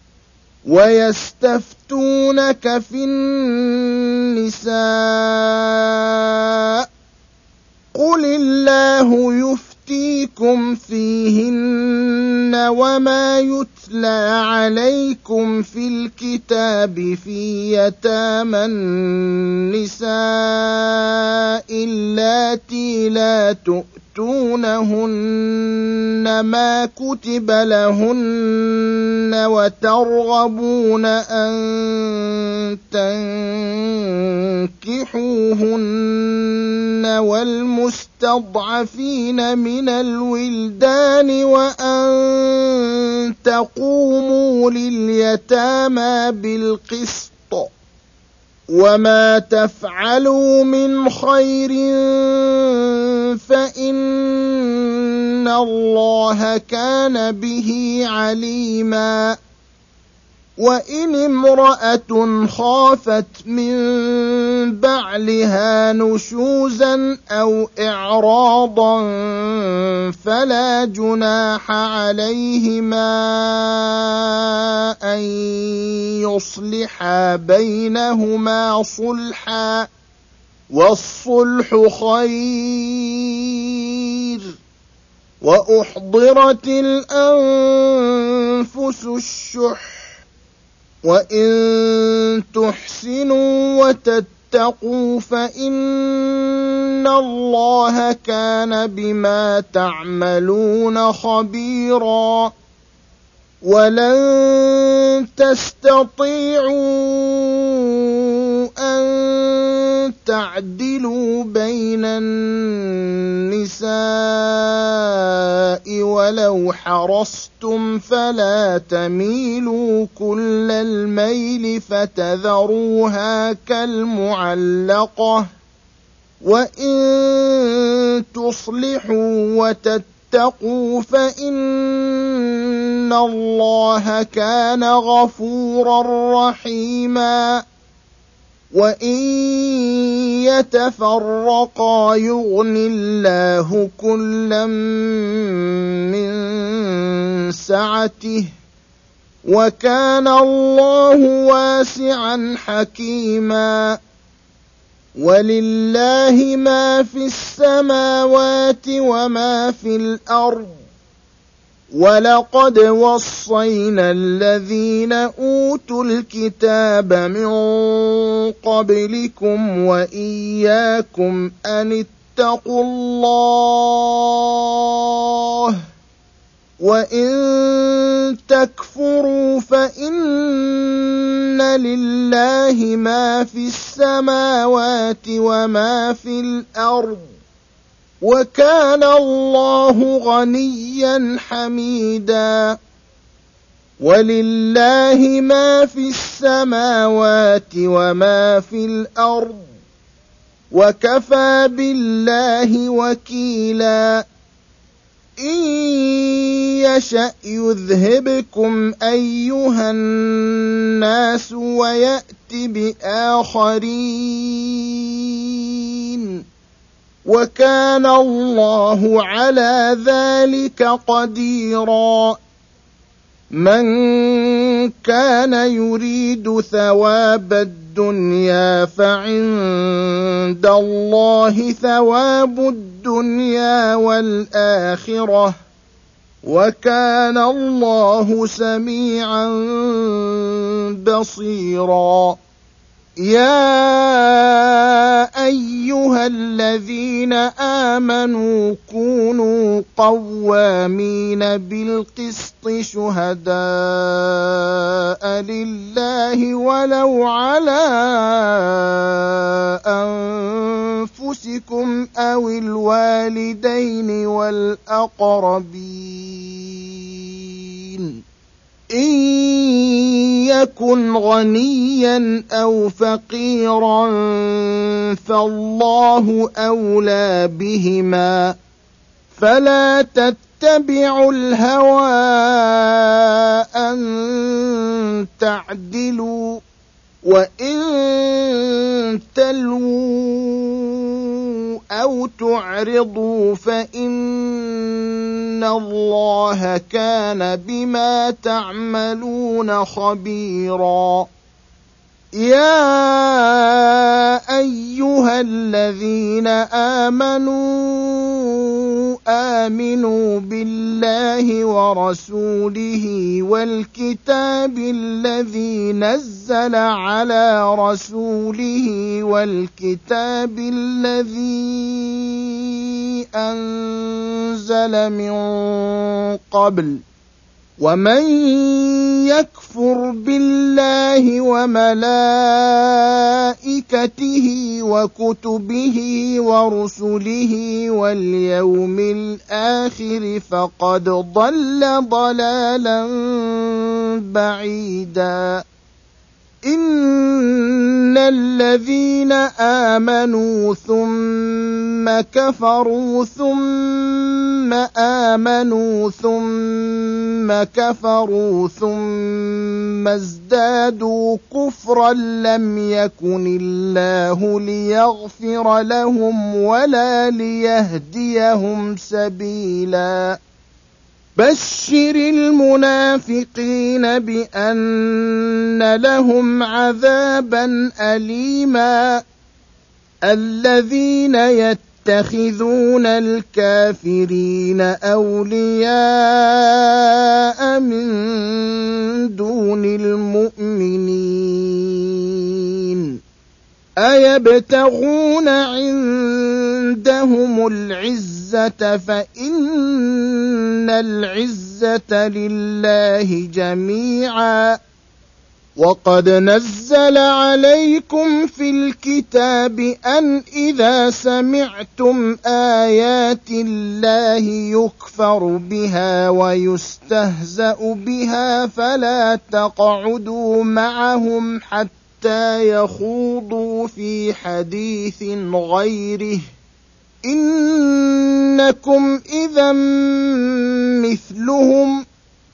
ويستفتونك في النساء قل الله يفتيكم فيهن وما يتلى عليكم في الكتاب في يتامى النساء اللاتي لا تؤتونهن ما كتب لهن وترغبون أن تنكحوهن والمستضعفين من الولدان وأن تقوموا لليتامى بالقسط وما تفعلوا من خير فإن الله كان به عليما وإن امرأة خافت من بعلها نشوزا أو إعراضا فلا جناح عليهما أن يصلحا بينهما صلحا، والصلح خير. وأحضرت الأنفس الشح، وإن تحسنوا وتتقوا فإن الله كان بما تعملون خبيرا. ولن تستطيعوا أن تعدلوا بين النساء ولو حرصتم، فلا تميلوا كل الميل فتذروها كالمعلقة. وإن تصلحوا وتتقوا فإن الله كان غفورا رحيما. وإن يتفرقا يغن الله كلا من سعته، وكان الله واسعا حكيما. ولله ما في السماوات وما في الأرض، ولقد وصينا الذين أوتوا الكتاب من قبلكم وإياكم أن اتقوا الله، وإن تكفروا فإن لله ما في السماوات وما في الأرض، وكان الله غنيا حميدا. ولله ما في السماوات وما في الأرض، وكفى بالله وكيلا. إن يشأ يذهبكم أيها الناس ويأت بآخرين، وكان الله على ذلك قديرا. من كان يريد ثواب الدنيا فعند الله ثواب الدنيا والآخرة، وكان الله سميعا بصيرا. يا أيها الذين آمنوا كونوا قوامين بالقسط شهداء لله ولو على أنفسكم أو الوالدين والأقربين. إن يكن غنيا أو فقيرا فالله أولى بهما، فلا تتبعوا الهوى أن تعدلوا، وإن تلووا أو تعرضوا فإن الله كان بما تعملون خبيرا. يا أيها الذين آمنوا بالله ورسوله والكتاب الذي نزل على رسوله والكتاب الذي أنزل من قبل، ومن يكفر بالله وملائكته وكتبه ورسله واليوم الآخر فقد ضل ضلالا بعيدا. إن الذين آمنوا ثم كفروا ثم آمنوا ثم كفروا ثم ازدادوا كفرا لم يكن الله ليغفر لهم ولا ليهديهم سبيلا بشر المنافقين بأن لهم عذابا أليما الذين يتخذون الكافرين أولياء من دون المؤمنين أيبتغون عندهم العزة فإن العزة لله جميعا وقد نزل عليكم في الكتاب أن إذا سمعتم آيات الله يكفر بها ويستهزأ بها فلا تقعدوا معهم حتى يخوضوا في حديث غيره إنكم إذا مثلهم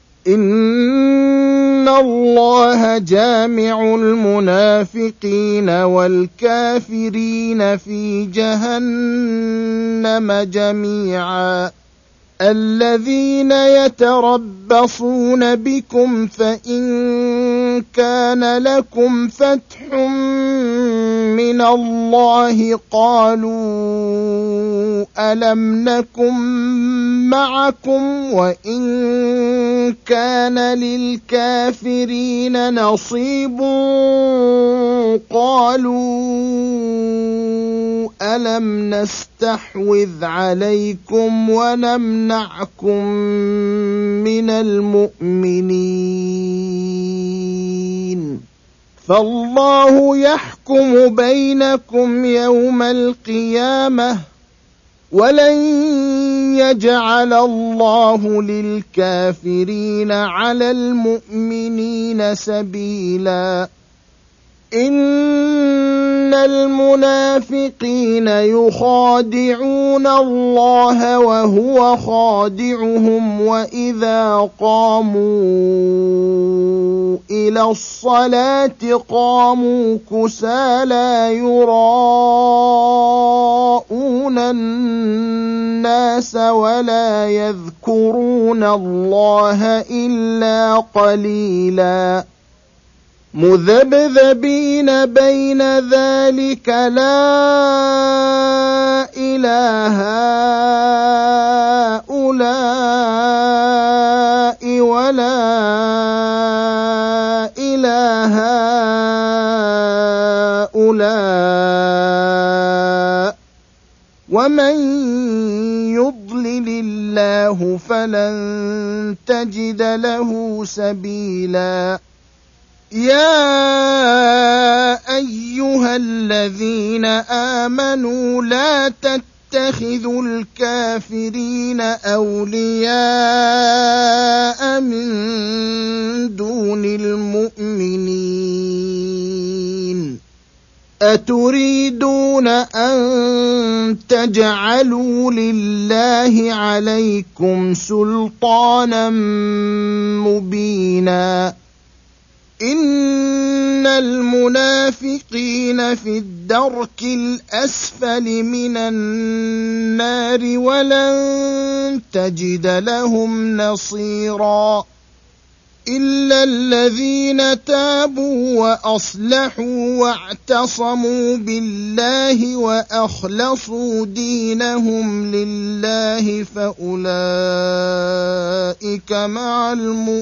إن الله جامع المنافقين والكافرين في جهنم جميعا الذين يتربصون بكم فإن كان لكم فتح من الله قالوا ألم نكن معكم وإن كان للكافرين نصيب قالوا ألم نستحوذ عليكم ونمنعكم من المؤمنين فالله يحكم بينكم يوم القيامة ولن يجعل الله للكافرين على المؤمنين سبيلا إن المنافقين يخادعون الله وهو خادعهم وإذا قاموا إلى الصلاة قاموا كسالى يراءون الناس ولا يذكرون الله إلا قليلا مذبذبين بين ذلك لا إله هؤلاء ولا إله هؤلاء ومن يضلل الله فلن تجد له سبيلا يا أيها الذين آمنوا لا تتخذوا الكافرين أولياء من دون المؤمنين أتريدون أن تجعلوا لله عليكم سلطانا مبينا إن المنافقين في الدرك الأسفل من النار ولن تجد لهم نصيرا إلا الذين تابوا وأصلحوا واعتصموا بالله وأخلصوا دينهم لله فأولئك مع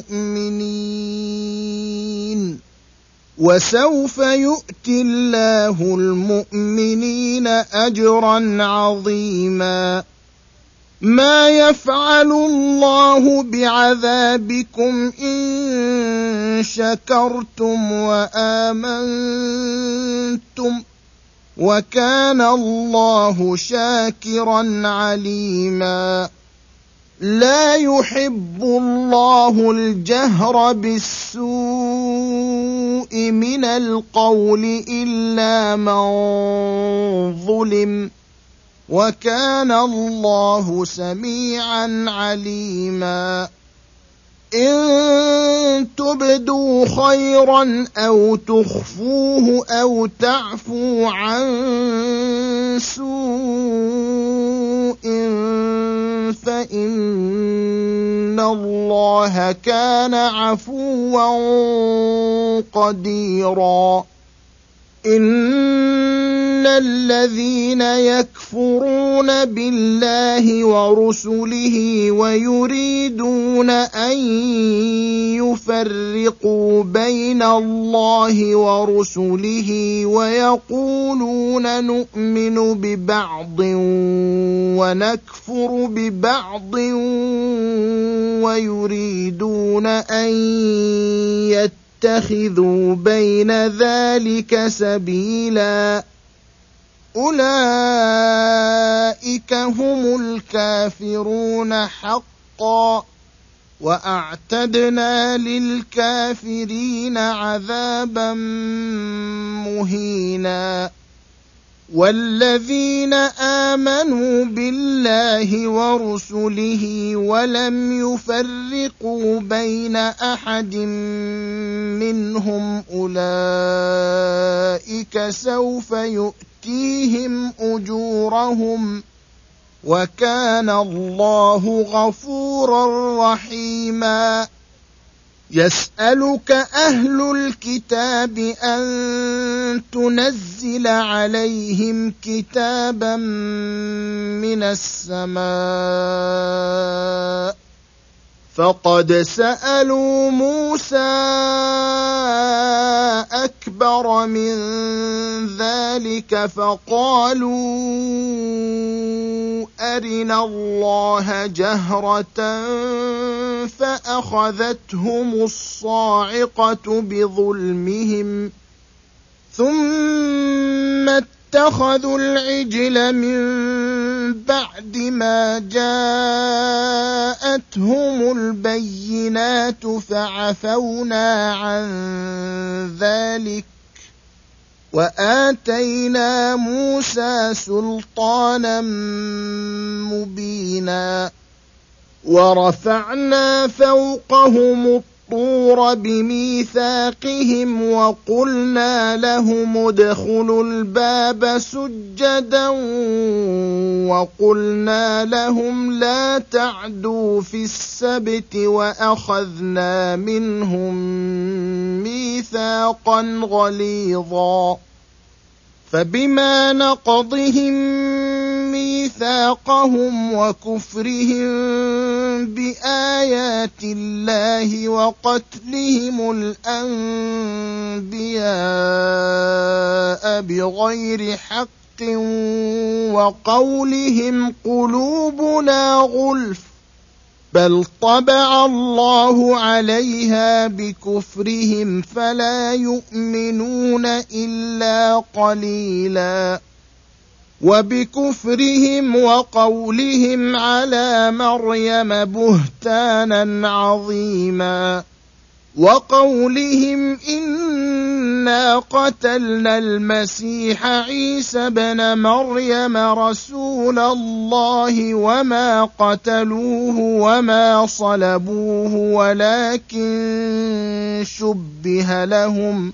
المؤمنين وسوف يؤتي الله المؤمنين أجرا عظيما ما يفعل الله بعذابكم إن شكرتم وآمنتم وكان الله شاكرا عليما لا يحب الله الجهر بالسوء من القول إلا من ظلم، وكان الله سميعا عليما. إن تبدوا خيرا أو تخفوه أو تعفوا عن سوء فإن الله كان عفوا قديرا. إن الذين يكفرون بالله ورسله ويريدون أن يفرقوا بين الله ورسله ويقولون نؤمن ببعض ونكفر ببعض ويريدون أن اتخذوا بين ذلك سبيلا، أولئك هم الكافرون حقا، وأعتدنا للكافرين عذابا مهينا. والذين آمنوا بالله ورسله ولم يفرقوا بين أحد منهم أولئك سوف يؤتيهم أجورهم، وكان الله غفورا رحيما. يسألك أهل الكتاب أن تنزل عليهم كتابا من السماء، فقد سألوا موسى أكبر من ذلك فقالوا أرنا الله جهرة فأخذتهم الصاعقة بظلمهم ثم اتخذوا العجل من بعد ما جاءتهم البينات فعفونا عن ذلك وآتينا موسى سلطانا مبينا. ورفعنا فوقهم الطور بميثاقهم وقلنا لهم ادخلوا الباب سجدا وقلنا لهم لا تعدوا في السبت وأخذنا منهم ميثاقا غليظا. فبما نقضهم ميثاقهم وكفرهم بآيات الله وقتلهم الأنبياء بغير حق وقولهم قلوبنا غلف بل طبع الله عليها بكفرهم فلا يؤمنون إلا قليلا. وبكفرهم وقولهم على مريم بهتانا عظيما وقولهم إنا قتلنا المسيح عيسى بن مريم رسول الله وما قتلوه وما صلبوه ولكن شبه لهم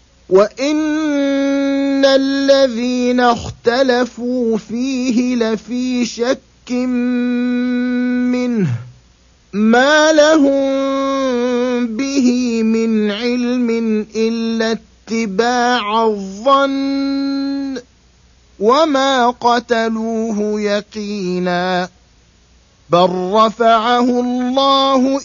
وإن الذين اختلفوا فيه لفي شك منه ما لهم به من علم إلا اتباع الظن وما قتلوه يقينا بل رفعه الله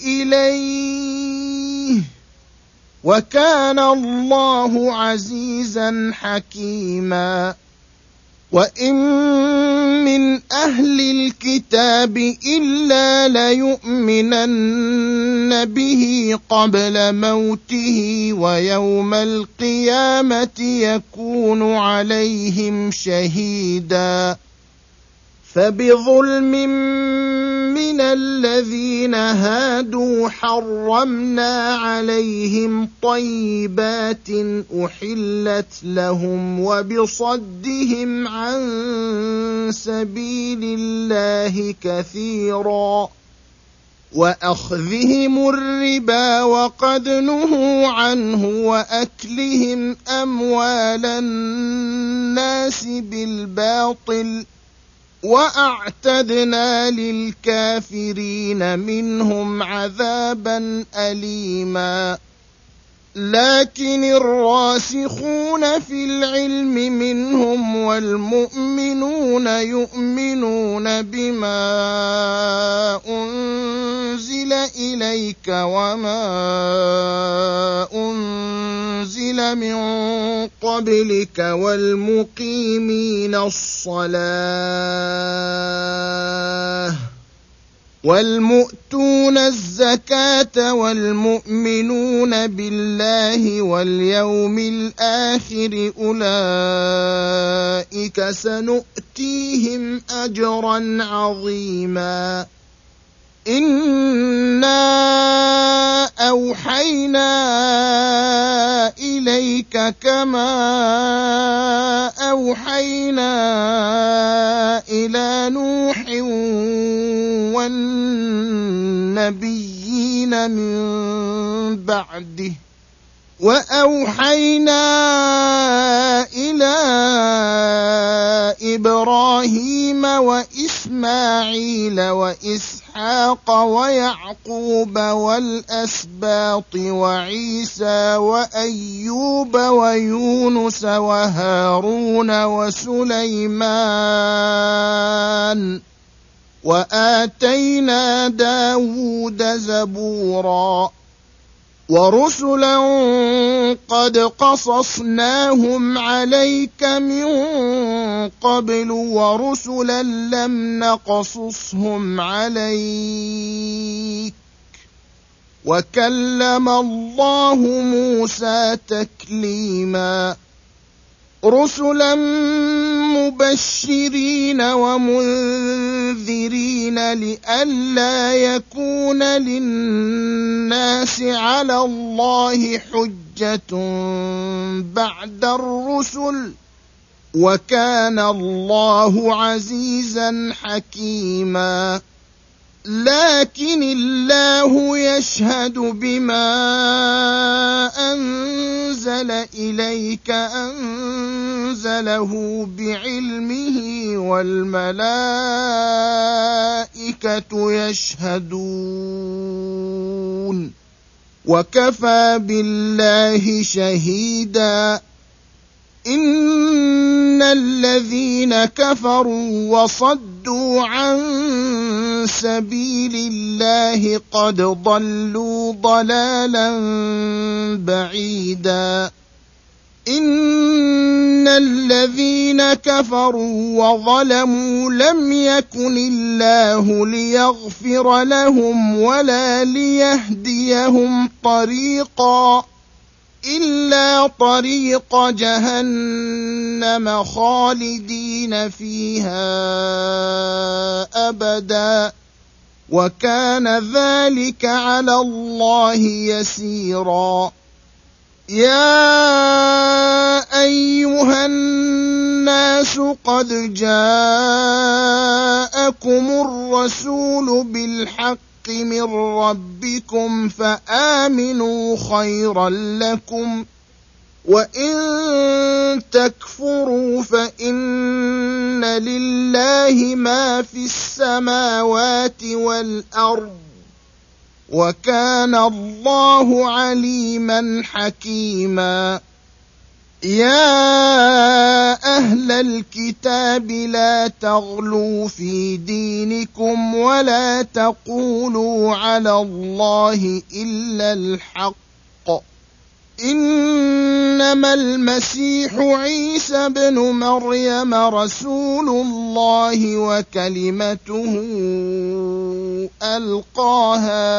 إليه وكان الله عزيزا حكيما. وإن من أهل الكتاب إلا ليؤمنن به قبل موته ويوم القيامة يكون عليهم شهيدا. فبظلم من الذين هادوا حرمنا عليهم طيبات أحلت لهم وبصدهم عن سبيل الله كثيرا وأخذهم الربا وقد نهوا عنه وأكلهم أموال الناس بالباطل وأعتدنا للكافرين منهم عذابا أليما لكن الراسخون في العلم منهم والمؤمنون يؤمنون بما أنزل إليك وما أنزل من قبلك والمؤتون الزكاة والمؤمنون بالله واليوم الآخر أولئك سنؤتيهم أجرا عظيما إنا أوحينا إليك كما أوحينا إلى نوح والنبيين من بعده وأوحينا إلى إبراهيم وإسماعيل وإسحاق ويعقوب والأسباط وعيسى وأيوب ويونس وهارون وسليمان وآتينا داود زبورا ورسلا قد قصصناهم عليك من قبل ورسلا لم نقصصهم عليك وكلم الله موسى تكليما رسلا مبشرين ومنذرين لئلا يكون للناس على الله حجة بعد الرسل وكان الله عزيزا حكيما لكن الله يشهد بما أنزل إليك أنزله بعلمه والملائكة يشهدون وكفى بالله شهيدا إن الذين كفروا وصدوا عن سبيل الله قد ضلوا ضلالا بعيدا إن الذين كفروا وظلموا لم يكن الله ليغفر لهم ولا ليهديهم طريقا إلا طريق جهنم خالدين فيها أبدا وكان ذلك على الله يسيرا يا أيها الناس قد جاءكم الرسول بالحق من ربكم فآمنوا خيرا لكم وإن تكفروا فإن لله ما في السماوات والأرض وكان الله عليما حكيما يا أهل الكتاب لا تغلوا في دينكم ولا تقولوا على الله إلا الحق إنما المسيح عيسى بن مريم رسول الله وكلمته ألقاها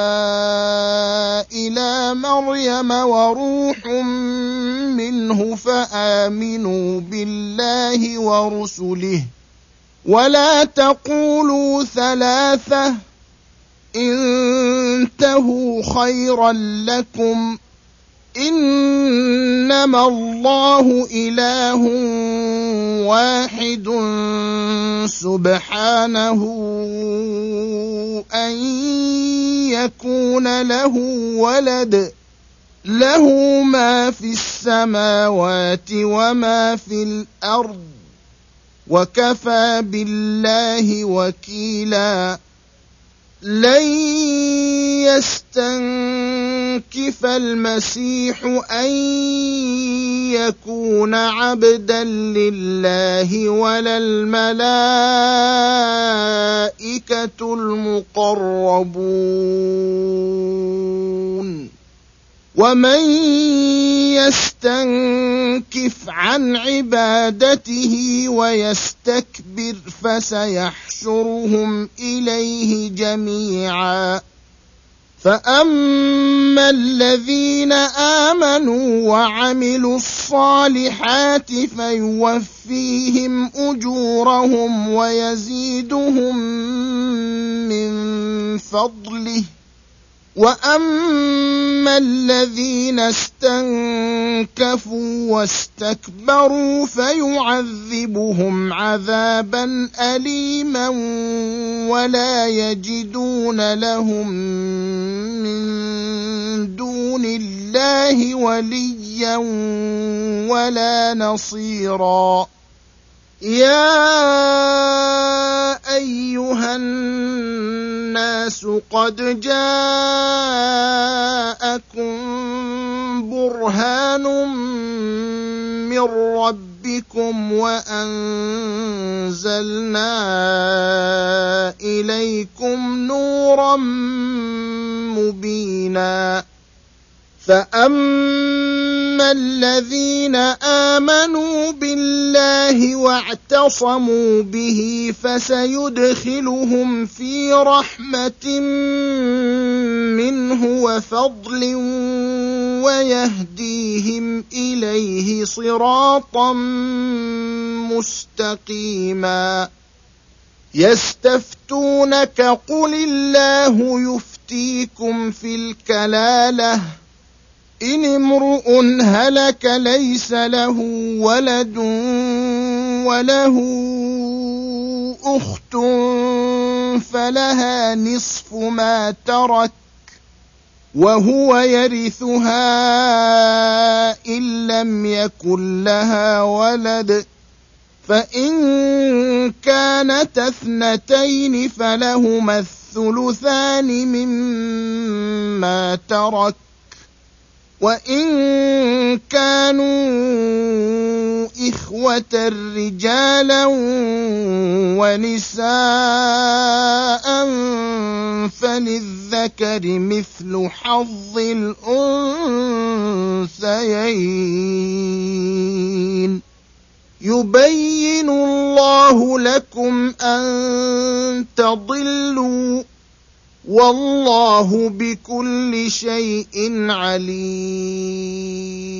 إلى مريم وروح منه فآمنوا بالله ورسله ولا تقولوا ثلاثة انتهوا خيرا لكم إنما الله إله واحد سبحانه أن يكون له ولد له ما في السماوات وما في الأرض وكفى بالله وكيلا لن يستنكف المسيح أن يكون عبدا لله ولا الملائكة المقربون ومن يستنكف عن عبادته ويستكبر فسيحشرهم إليه جميعا فأما الذين آمنوا وعملوا الصالحات فيوفيهم أجورهم ويزيدهم من فضله وأما الذين استنكفوا واستكبروا فيعذبهم عذابا أليما ولا يجدون لهم من دون الله وليا ولا نصيرا يا أيها الناس قد جاءكم برهان من ربكم وأنزلنا إليكم نورا مبينا فأما الذين آمنوا بالله واعتصموا به فسيدخلهم في رحمة منه وفضل ويهديهم إليه صراطا مستقيما يستفتونك قل الله يفتيكم في الكلالة إن امرؤ هلك ليس له ولد وله أخت فلها نصف ما ترك وهو يرثها إن لم يكن لها ولد فإن كانت اثنتين فلهما الثلثان مما ترك وإن كانوا إخوة رجالا ونساء فللذكر مثل حظ الأنثيين يبين الله لكم أن تضلوا والله بكل شيء عليم